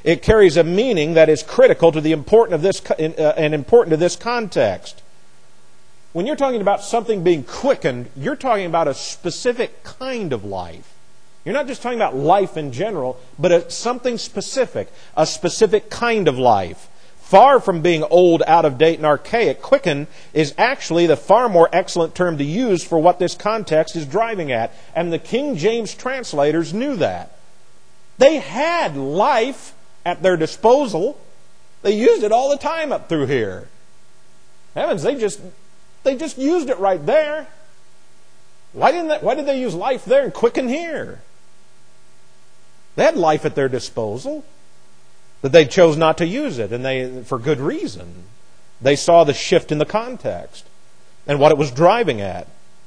It carries a meaning that is critical to the important of this uh, and important to this context. When you're talking about something being quickened, you're talking about a specific kind of life. You're not just talking about life in general, but a, something specific, a specific kind of life. Far from being old, out of date, and archaic, quicken is actually the far more excellent term to use for what this context is driving at. And the King James translators knew that. They had life at their disposal. They used it all the time up through here. Heavens, they just they just used it right there. Why didn't they, why did they use life there and quicken here? They had life at their disposal. That they chose not to use it, and they, for good reason. They saw the shift in the context and what it was driving at.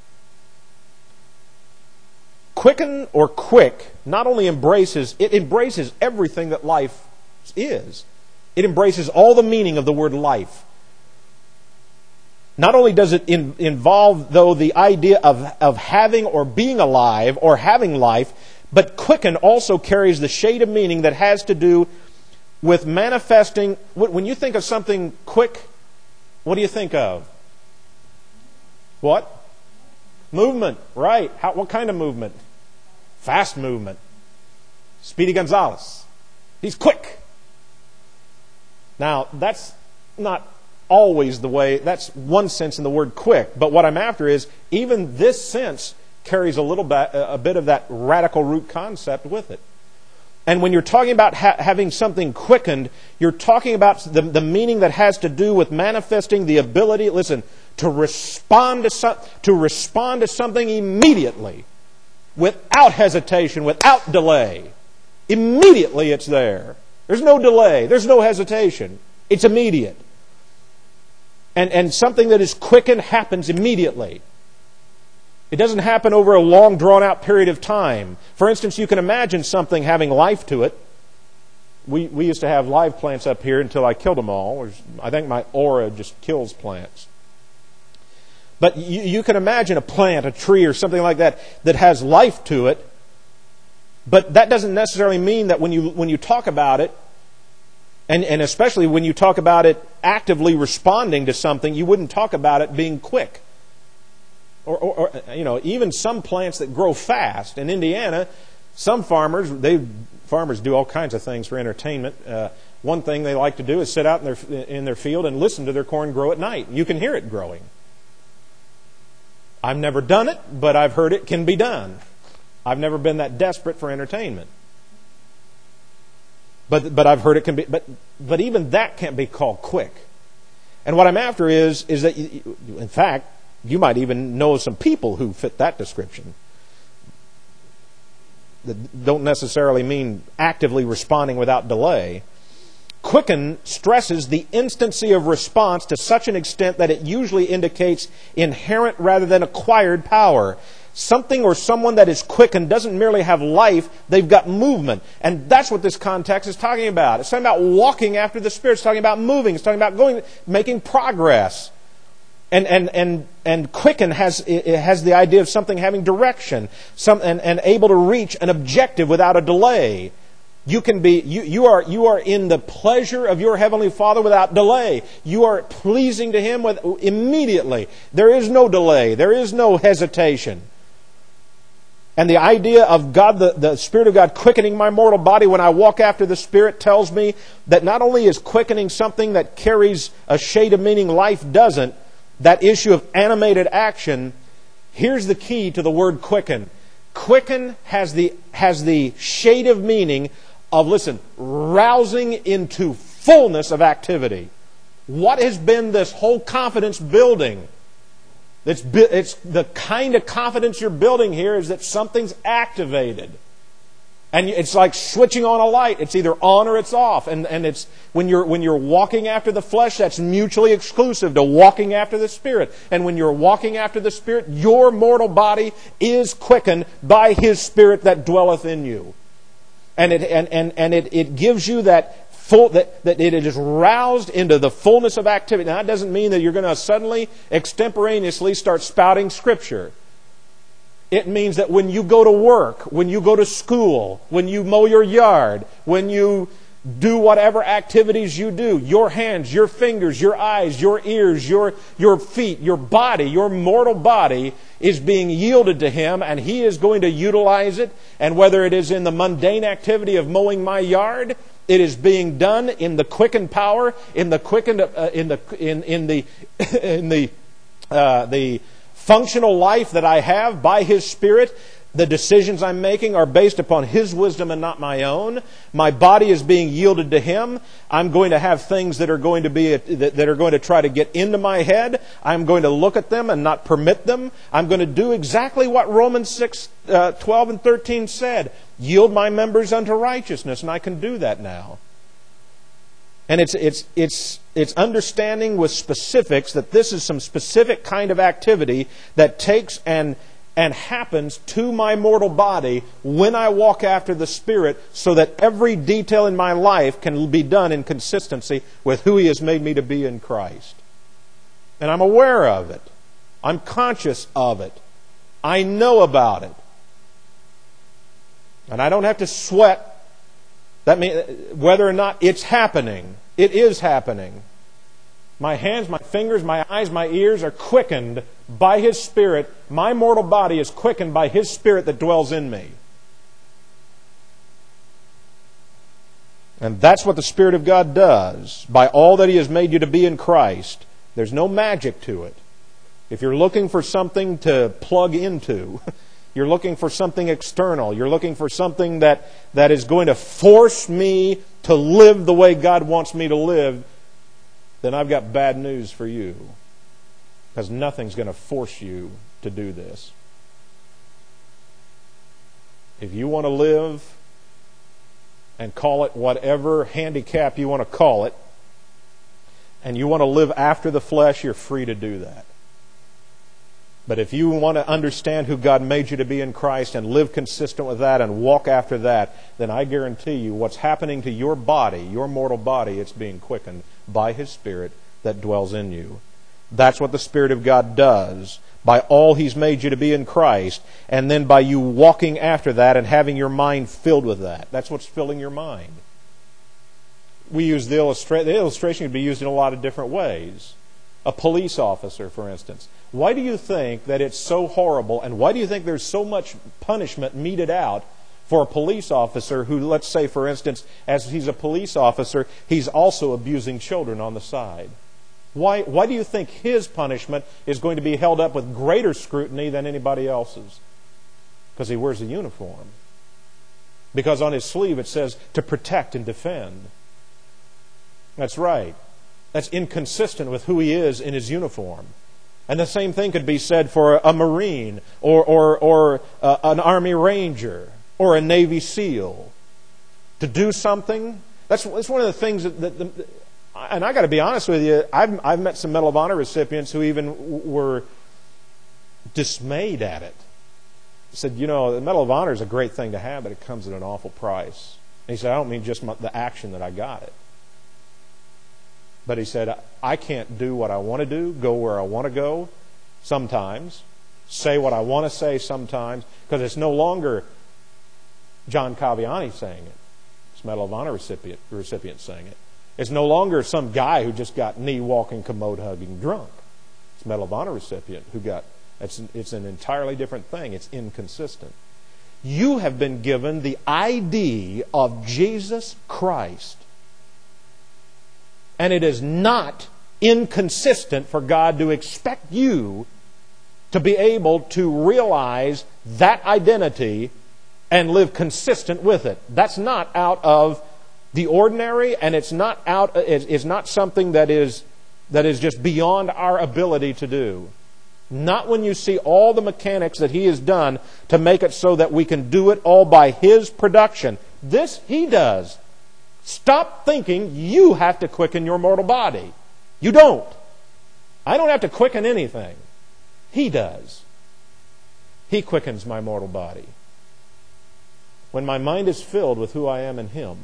Quicken or quick not only embraces, it embraces everything that life is. It embraces all the meaning of the word life. Not only does it in, involve, though, the idea of, of having or being alive or having life, but quicken also carries the shade of meaning that has to do with manifesting. When you think of something quick, what do you think of? What? Movement, right. How, what kind of movement? Fast movement. Speedy Gonzales. He's quick. Now, that's not always the way, that's one sense in the word quick, but what I'm after is even this sense carries a little bit, a bit of that radical root concept with it. And when you're talking about ha- having something quickened, you're talking about the, the meaning that has to do with manifesting the ability, listen, to respond to some, to respond to something immediately, without hesitation, without delay. Immediately it's there. There's no delay. There's no hesitation. It's immediate. And, and something that is quickened happens immediately. It doesn't happen over a long, drawn-out period of time. For instance, you can imagine something having life to it. We we used to have live plants up here until I killed them all. I think my aura just kills plants. But you, you can imagine a plant, a tree, or something like that that has life to it. But that doesn't necessarily mean that when you when you talk about it, and, and especially when you talk about it actively responding to something, you wouldn't talk about it being quick. Or, or, or, you know, even some plants that grow fast. In Indiana, some farmers, they farmers do all kinds of things for entertainment. Uh, one thing they like to do is sit out in their in their field and listen to their corn grow at night. You can hear it growing. I've never done it, but I've heard it can be done. I've never been that desperate for entertainment. But but I've heard it can be. But but even that can't be called quick. And what I'm after is is that, you, in fact, you might even know some people who fit that description. That don't necessarily mean actively responding without delay. Quicken stresses the instancy of response to such an extent that it usually indicates inherent rather than acquired power. Something or someone that is quickened doesn't merely have life, they've got movement. And that's what this context is talking about. It's talking about walking after the Spirit. It's talking about moving. It's talking about going, making progress. And and and and quicken has it has the idea of something having direction, some and, and able to reach an objective without a delay. You can be you, you are you are in the pleasure of your Heavenly Father without delay. You are pleasing to Him with immediately. There is no delay. There is no hesitation. And the idea of God, the, the Spirit of God quickening my mortal body when I walk after the Spirit tells me that not only is quickening something that carries a shade of meaning life doesn't, that issue of animated action, here's the key to the word quicken. Quicken has the has the shade of meaning of, listen, rousing into fullness of activity. What has been this whole confidence building? It's, it's the kind of confidence you're building here is that something's activated. And it's like switching on a light. It's either on or it's off. And and it's when you're when you're walking after the flesh, that's mutually exclusive to walking after the Spirit. And when you're walking after the Spirit, your mortal body is quickened by His Spirit that dwelleth in you. And it and, and, and it, it gives you that full that, that it is roused into the fullness of activity. Now that doesn't mean that you're going to suddenly extemporaneously start spouting Scripture. It means that when you go to work, when you go to school, when you mow your yard, when you do whatever activities you do. Your hands, your fingers, your eyes, your ears, your, your feet, your body, your mortal body is being yielded to Him, and He is going to utilize it. And whether it is in the mundane activity of mowing my yard, it is being done in the quickened power, in the quickened, uh, in the in in the in the uh, the functional life that I have by His Spirit. The decisions I'm making are based upon His wisdom and not my own. My body is being yielded to Him. I'm going to have things that are going to be that are going to try to get into my head. I'm going to look at them and not permit them. I'm going to do exactly what Romans six, uh, twelve and thirteen said. Yield my members unto righteousness, and I can do that now. And it's it's it's it's understanding with specifics that this is some specific kind of activity that takes and and happens to my mortal body when I walk after the Spirit, so that every detail in my life can be done in consistency with who He has made me to be in Christ. And I'm aware of it. I'm conscious of it. I know about it. And I don't have to sweat that means whether or not it's happening. It is happening. My hands, my fingers, my eyes, my ears are quickened by His Spirit. My mortal body is quickened by His Spirit that dwells in me. And that's what the Spirit of God does by all that He has made you to be in Christ. There's no magic to it. If you're looking for something to plug into, you're looking for something external, you're looking for something that, that is going to force me to live the way God wants me to live, then I've got bad news for you. Because nothing's going to force you to do this. If you want to live and call it whatever handicap you want to call it, and you want to live after the flesh, you're free to do that. But if you want to understand who God made you to be in Christ and live consistent with that and walk after that, then I guarantee you what's happening to your body, your mortal body, it's being quickened by His Spirit that dwells in you. That's what the Spirit of God does by all He's made you to be in Christ, and then by you walking after that and having your mind filled with that. That's what's filling your mind. We use the illustration. The illustration can be used in a lot of different ways. A police officer, for instance. Why do you think that it's so horrible, and why do you think there's so much punishment meted out for a police officer who, let's say, for instance, as he's a police officer, he's also abusing children on the side? Why, why do you think his punishment is going to be held up with greater scrutiny than anybody else's? Because he wears a uniform. Because on his sleeve it says to protect and defend. That's right. That's inconsistent with who he is in his uniform. And the same thing could be said for a Marine or, or, or uh, an Army Ranger or a Navy SEAL. To do something, that's, that's one of the things that... that the, and I got to be honest with you, I've, I've met some Medal of Honor recipients who even were dismayed at it. He said, you know, the Medal of Honor is a great thing to have, but it comes at an awful price. And he said, I don't mean just my, the action that I got it. But he said, I can't do what I want to do, go where I want to go sometimes, say what I want to say sometimes, because it's no longer John Caviani saying it. It's Medal of Honor recipient, recipient saying it. It's no longer some guy who just got knee-walking, commode-hugging drunk. It's Medal of Honor recipient who got... It's an, it's an entirely different thing. It's inconsistent. You have been given the I D of Jesus Christ. And it is not inconsistent for God to expect you to be able to realize that identity and live consistent with it. That's not out of the ordinary, and it's not out. It's not something that is that is just beyond our ability to do. Not when you see all the mechanics that He has done to make it so that we can do it all by His production. This He does. Stop thinking you have to quicken your mortal body. You don't. I don't have to quicken anything. He does. He quickens my mortal body. When my mind is filled with who I am in Him,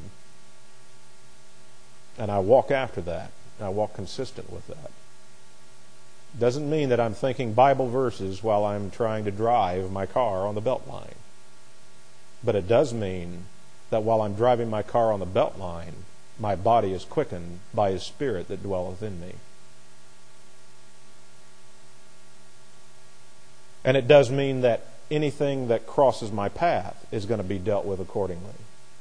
and I walk after that, and I walk consistent with that. Doesn't mean that I'm thinking Bible verses while I'm trying to drive my car on the Beltline. But it does mean that while I'm driving my car on the Beltline, my body is quickened by His Spirit that dwelleth in me. And it does mean that anything that crosses my path is going to be dealt with accordingly.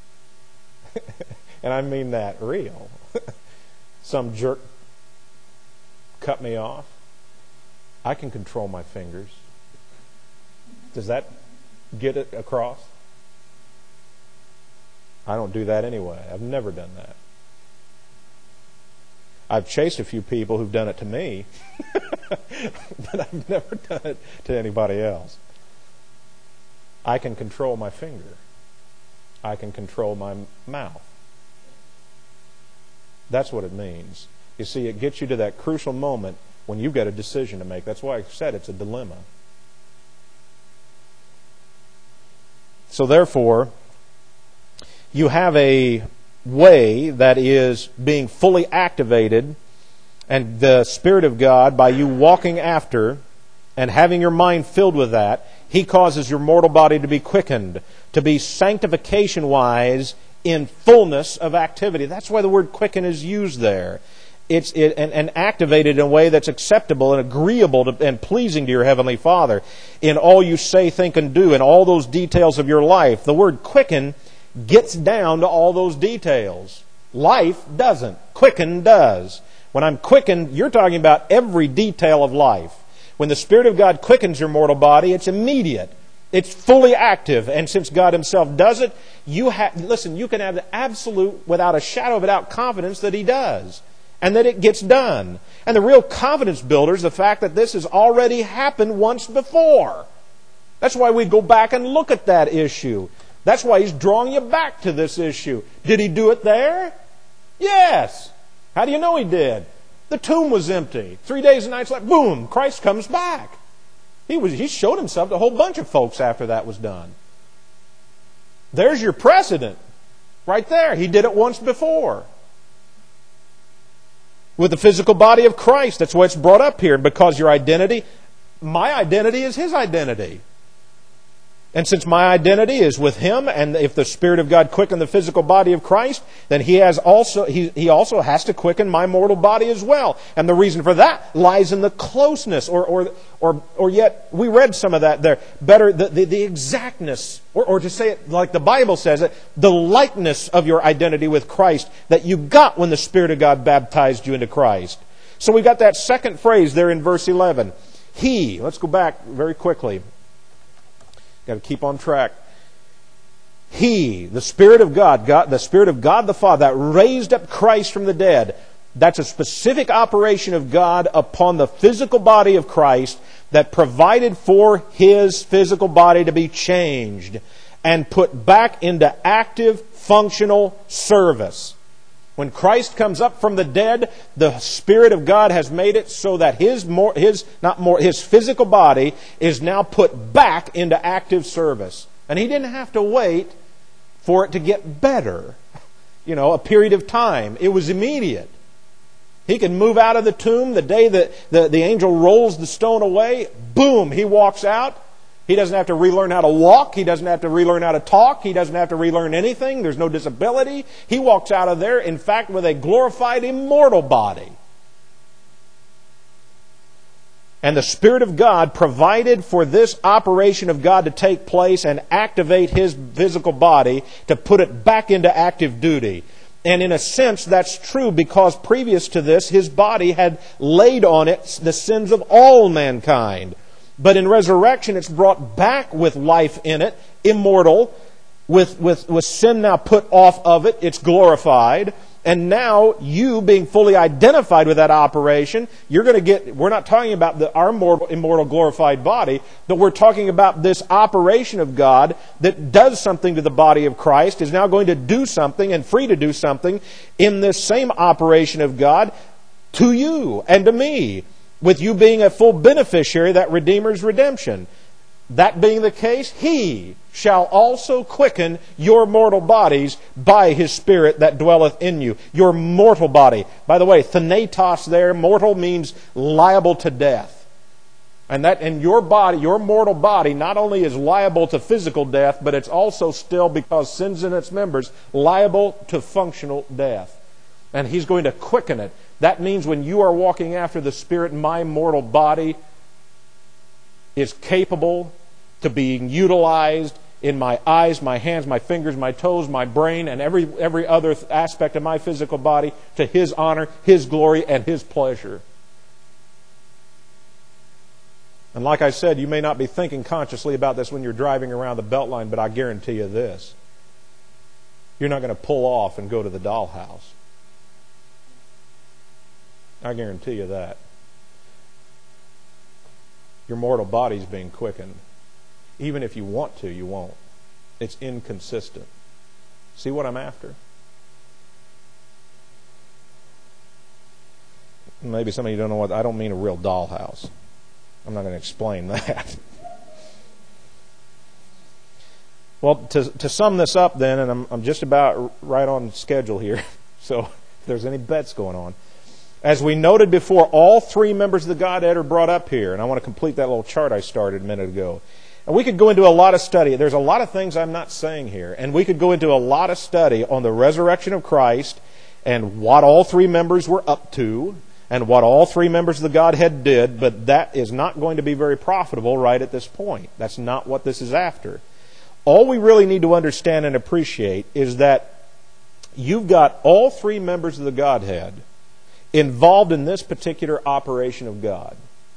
And I mean that real. Some jerk cut me off. I can control my fingers. Does that get it across? I don't do that anyway. I've never done that. I've chased a few people who've done it to me, but I've never done it to anybody else. I can control my finger. I can control my mouth. That's what it means. You see, it gets you to that crucial moment when you've got a decision to make. That's why I said it's a dilemma. So therefore, you have a way that is being fully activated, and the Spirit of God, by you walking after and having your mind filled with that, He causes your mortal body to be quickened, to be sanctification-wise in fullness of activity. That's why the word quicken is used there. It's it, and, and activated in a way that's acceptable and agreeable to, and pleasing to your Heavenly Father in all you say, think, and do, in all those details of your life. The word quicken gets down to all those details. Life doesn't. Quicken does. When I'm quickened, you're talking about every detail of life. When the Spirit of God quickens your mortal body, it's immediate. It's fully active. And since God Himself does it, you have, listen, you can have the absolute, without a shadow of a doubt, confidence that He does. And that it gets done. And the real confidence builder is the fact that this has already happened once before. That's why we go back and look at that issue. That's why He's drawing you back to this issue. Did He do it there? Yes. How do you know He did? The tomb was empty. Three days and nights later, boom, Christ comes back. He was, he showed Himself to a whole bunch of folks after that was done. There's your precedent. Right there. He did it once before. With the physical body of Christ. That's why it's brought up here. Because your identity, my identity is His identity. And since my identity is with Him, and if the Spirit of God quickened the physical body of Christ, then He has also He, he also has to quicken my mortal body as well. And the reason for that lies in the closeness, or or or, or yet we read some of that there. Better the, the, the exactness, or, or to say it like the Bible says it, the likeness of your identity with Christ that you got when the Spirit of God baptized you into Christ. So we got that second phrase there in verse eleven. He. Let's go back very quickly. Got to keep on track. He, the Spirit of God, God, the Spirit of God the Father, that raised up Christ from the dead, that's a specific operation of God upon the physical body of Christ that provided for His physical body to be changed and put back into active, functional service. When Christ comes up from the dead, the Spirit of God has made it so that his more his not more his physical body is now put back into active service. And He didn't have to wait for it to get better. You know, a period of time. It was immediate. He can move out of the tomb the day that the, the angel rolls the stone away. Boom, He walks out. He doesn't have to relearn how to walk. He doesn't have to relearn how to talk. He doesn't have to relearn anything. There's no disability. He walks out of there, in fact, with a glorified immortal body. And the Spirit of God provided for this operation of God to take place and activate His physical body to put it back into active duty. And in a sense, that's true because previous to this, His body had laid on it the sins of all mankind. But in resurrection, it's brought back with life in it, immortal, with, with, with sin now put off of it, it's glorified. And now, you being fully identified with that operation, you're going to get, we're not talking about the, our mortal, immortal, glorified body, but we're talking about this operation of God that does something to the body of Christ, is now going to do something and free to do something in this same operation of God to you and to me, with you being a full beneficiary of that Redeemer's redemption. That being the case, He shall also quicken your mortal bodies by His Spirit that dwelleth in you. Your mortal body. By the way, thanatos there, mortal means liable to death. And that and your body, your mortal body, not only is liable to physical death, but it's also still, because sin's in its members, liable to functional death. And He's going to quicken it. That means when you are walking after the Spirit, my mortal body is capable to being utilized in my eyes, my hands, my fingers, my toes, my brain, and every every other aspect of my physical body to His honor, His glory, and His pleasure. And like I said, you may not be thinking consciously about this when you're driving around the Beltline, but I guarantee you this. You're not going to pull off and go to the dollhouse. I guarantee you that. Your mortal body's being quickened. Even if you want to, you won't. It's inconsistent. See what I'm after? Maybe some of you don't know what... I don't mean a real dollhouse. I'm not going to explain that. Well, to to sum this up then, and I'm, I'm just about right on schedule here, so if there's any bets going on. As we noted before, all three members of the Godhead are brought up here, and I want to complete that little chart I started a minute ago. And we could go into a lot of study. There's a lot of things I'm not saying here, and we could go into a lot of study on the resurrection of Christ and what all three members were up to and what all three members of the Godhead did, but that is not going to be very profitable right at this point. That's not what this is after. All we really need to understand and appreciate is that you've got all three members of the Godhead involved in this particular operation of God.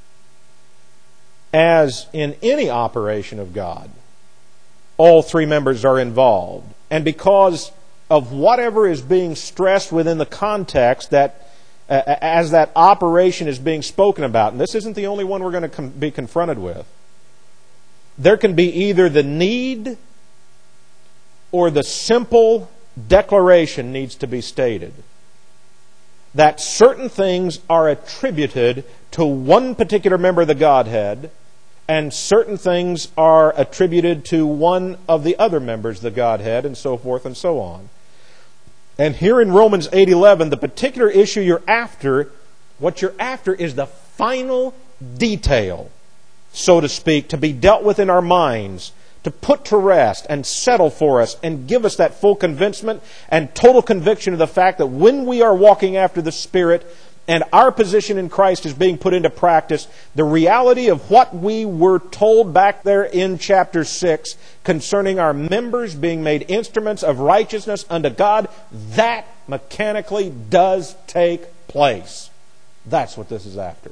As in any operation of God, all three members are involved. And because of whatever is being stressed within the context that uh, as that operation is being spoken about, and this isn't the only one we're going to com- be confronted with, there can be either the need or the simple declaration needs to be stated that certain things are attributed to one particular member of the Godhead and certain things are attributed to one of the other members of the Godhead, and so forth and so on. And here in Romans eight eleven, the particular issue you're after, what you're after is the final detail, so to speak, to be dealt with in our minds, to put to rest and settle for us and give us that full convincement and total conviction of the fact that when we are walking after the Spirit and our position in Christ is being put into practice, the reality of what we were told back there in chapter six concerning our members being made instruments of righteousness unto God, that mechanically does take place. That's what this is after.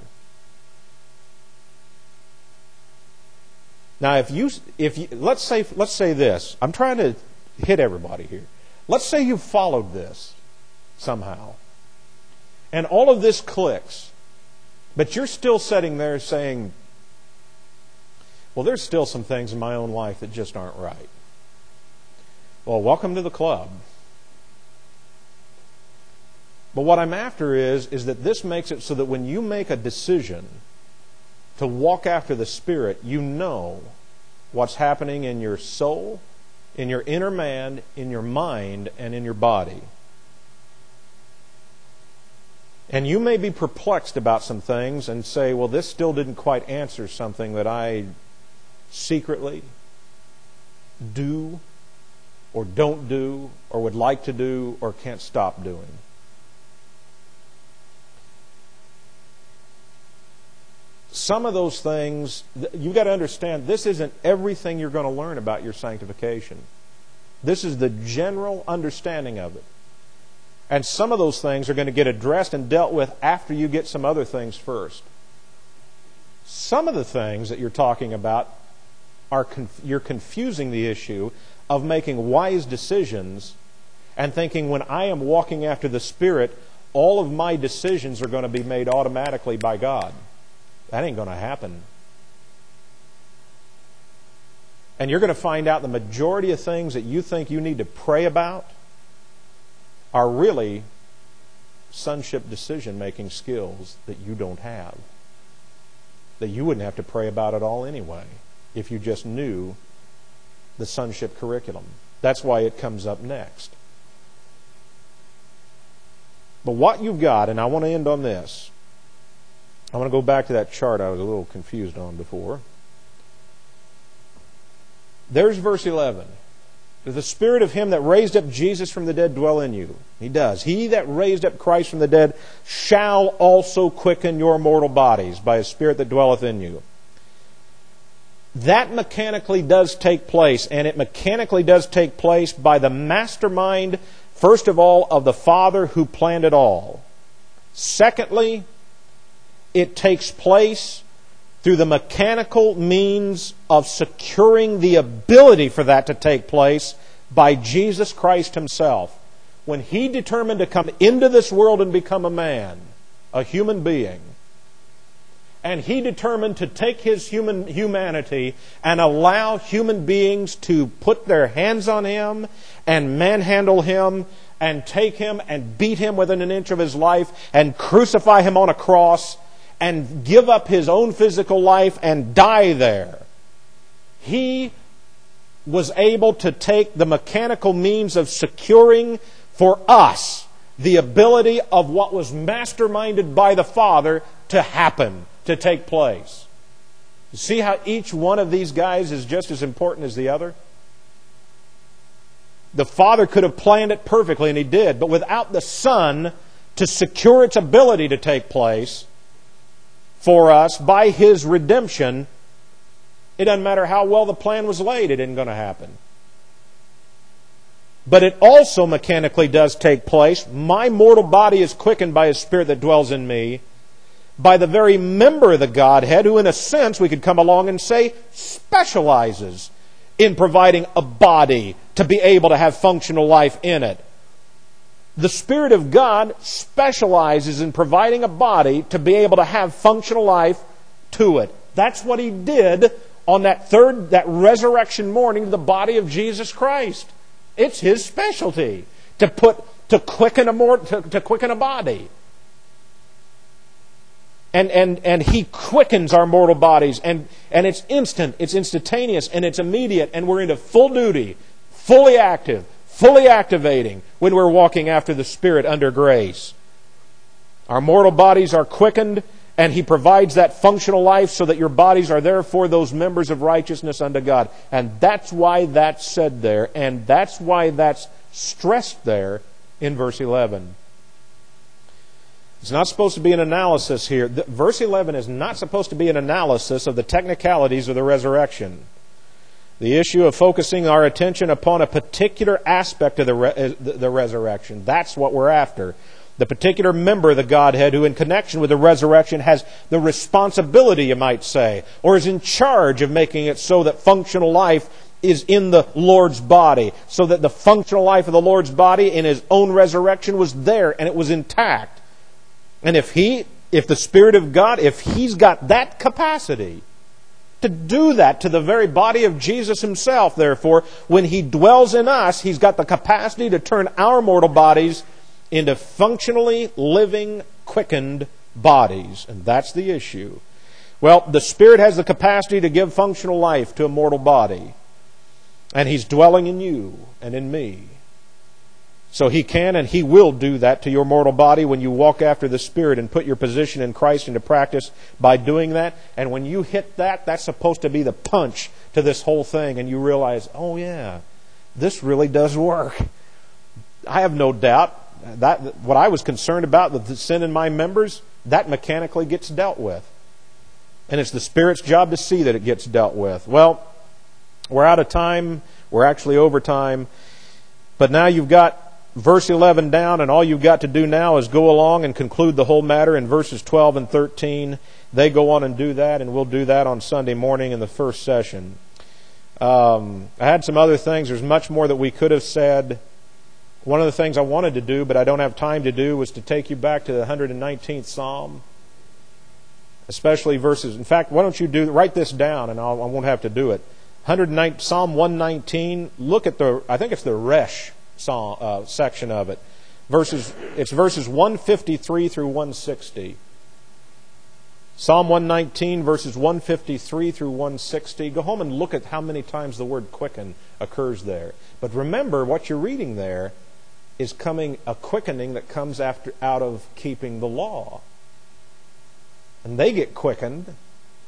Now, if you, if you, let's say, let's say this. I'm trying to hit everybody here. Let's say you followed this somehow, and all of this clicks, but you're still sitting there saying, "Well, there's still some things in my own life that just aren't right." Well, welcome to the club. But what I'm after is, is that this makes it so that when you make a decision to walk after the Spirit, you know what's happening in your soul, in your inner man, in your mind, and in your body. And you may be perplexed about some things and say, well, this still didn't quite answer something that I secretly do or don't do or would like to do or can't stop doing. Some of those things, you've got to understand, this isn't everything you're going to learn about your sanctification. This is the general understanding of it. And some of those things are going to get addressed and dealt with after you get some other things first. Some of the things that you're talking about, are conf- you're confusing the issue of making wise decisions and thinking when I am walking after the Spirit, all of my decisions are going to be made automatically by God. That ain't going to happen. And you're going to find out the majority of things that you think you need to pray about are really sonship decision-making skills that you don't have. That you wouldn't have to pray about at all anyway if you just knew the sonship curriculum. That's why it comes up next. But what you've got, and I want to end on this. I want to go back to that chart I was a little confused on before. There's verse eleven. Does the Spirit of Him that raised up Jesus from the dead dwell in you? He does. He that raised up Christ from the dead shall also quicken your mortal bodies by His Spirit that dwelleth in you. That mechanically does take place, and it mechanically does take place by the mastermind, first of all, of the Father who planned it all. Secondly, it takes place through the mechanical means of securing the ability for that to take place by Jesus Christ Himself. When He determined to come into this world and become a man, a human being, and He determined to take His human humanity and allow human beings to put their hands on Him and manhandle Him and take Him and beat Him within an inch of His life and crucify Him on a cross and give up His own physical life and die there. He was able to take the mechanical means of securing for us the ability of what was masterminded by the Father to happen, to take place. You see how each one of these guys is just as important as the other? The Father could have planned it perfectly, and He did, but without the Son to secure its ability to take place for us by His redemption, it doesn't matter how well the plan was laid, it isn't going to happen. But it also mechanically does take place. My mortal body is quickened by His Spirit that dwells in me, by the very member of the Godhead who, in a sense, we could come along and say, specializes in providing a body to be able to have functional life in it. The Spirit of God specializes in providing a body to be able to have functional life to it. That's what He did on that third, that resurrection morning, the body of Jesus Christ. It's His specialty to put, to quicken a more, to, to quicken a body. And, and, and He quickens our mortal bodies, and, and it's instant, it's instantaneous, and it's immediate, and we're into full duty, fully active, fully activating when we're walking after the Spirit under grace. Our mortal bodies are quickened, and He provides that functional life so that your bodies are therefore those members of righteousness unto God. And that's why that's said there, and that's why that's stressed there in verse eleven. It's not supposed to be an analysis here. Verse eleven is not supposed to be an analysis of the technicalities of the resurrection. The issue of focusing our attention upon a particular aspect of the, re- the resurrection. That's what we're after. The particular member of the Godhead who, in connection with the resurrection, has the responsibility, you might say, or is in charge of making it so that functional life is in the Lord's body, so that the functional life of the Lord's body in His own resurrection was there and it was intact. And if He, if the Spirit of God, if He's got that capacity to do that to the very body of Jesus Himself, therefore, when He dwells in us, He's got the capacity to turn our mortal bodies into functionally living, quickened bodies. And that's the issue. Well, the Spirit has the capacity to give functional life to a mortal body. And He's dwelling in you and in me. So He can and He will do that to your mortal body when you walk after the Spirit and put your position in Christ into practice by doing that. And when you hit that, that's supposed to be the punch to this whole thing. And you realize, oh yeah, this really does work. I have no doubt that what I was concerned about with the sin in my members, that mechanically gets dealt with. And it's the Spirit's job to see that it gets dealt with. Well, we're out of time. We're actually over time. But now you've got verse eleven down, and all you've got to do now is go along and conclude the whole matter in verses twelve and thirteen. They go on and do that, and we'll do that on Sunday morning in the first session. Um, I had some other things. There's much more that we could have said. One of the things I wanted to do, but I don't have time to do, was to take you back to the one hundred nineteenth Psalm, especially verses. In fact, why don't you do write this down, and I'll, I won't have to do it. one hundred nine, Psalm one nineteen. Look at the. I think it's the Resh Psalm uh, section of it. Verses. It's verses one fifty-three through one sixty. Psalm one nineteen, verses one fifty-three through one sixty. Go home and look at how many times the word quicken occurs there. But remember, what you're reading there is coming a quickening that comes after out of keeping the law. And they get quickened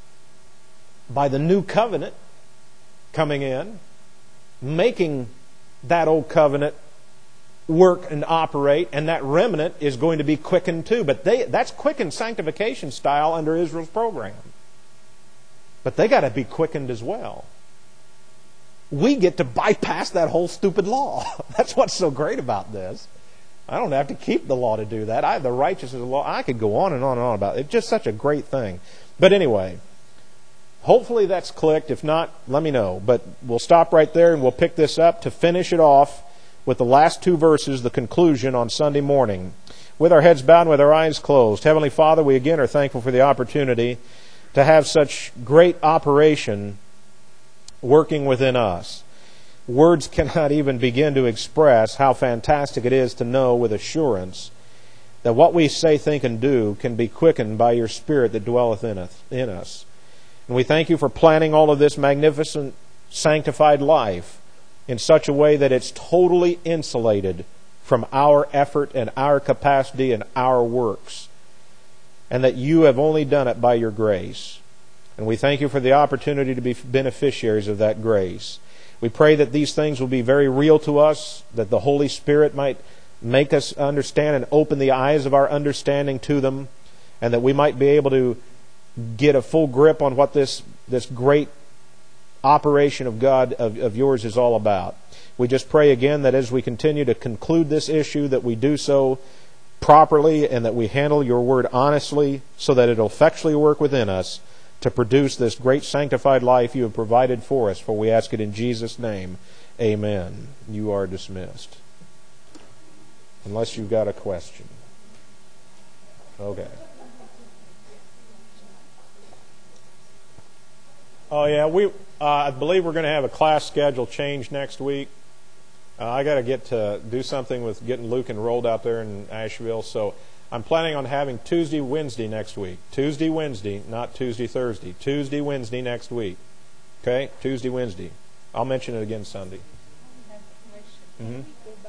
by the new covenant coming in, making that old covenant work and operate, and that remnant is going to be quickened too. But they, that's quickened sanctification style under Israel's program. But they got to be quickened as well. We get to bypass that whole stupid law. That's what's so great about this. I don't have to keep the law to do that. I have the righteousness of the law. I could go on and on and on about it. It's just such a great thing. But anyway, hopefully that's clicked. If not, let me know. But we'll stop right there and we'll pick this up to finish it off with the last two verses, the conclusion on Sunday morning. With our heads bowed and with our eyes closed. Heavenly Father, we again are thankful for the opportunity to have such great operation working within us. Words cannot even begin to express how fantastic it is to know with assurance that what we say, think, and do can be quickened by your Spirit that dwelleth in us. And we thank you for planning all of this magnificent, sanctified life in such a way that it's totally insulated from our effort and our capacity and our works, and that you have only done it by your grace. And we thank you for the opportunity to be beneficiaries of that grace. We pray that these things will be very real to us, that the Holy Spirit might make us understand and open the eyes of our understanding to them, and that we might be able to get a full grip on what this, this great operation of God, of, of yours, is all about. We just pray again that as we continue to conclude this issue, that we do so properly and that we handle your word honestly so that it will effectually work within us to produce this great sanctified life you have provided for us. For we ask it in Jesus' name. Amen. You are dismissed. Unless you've got a question. Okay. Oh yeah, we. Uh, I believe we're going to have a class schedule change next week. Uh, I got to get to do something with getting Luke enrolled out there in Asheville, so I'm planning on having Tuesday, Wednesday next week. Tuesday, Wednesday, not Tuesday, Thursday. Tuesday, Wednesday next week. Okay? Tuesday, Wednesday. I'll mention it again Sunday. I have a question. Mm-hmm.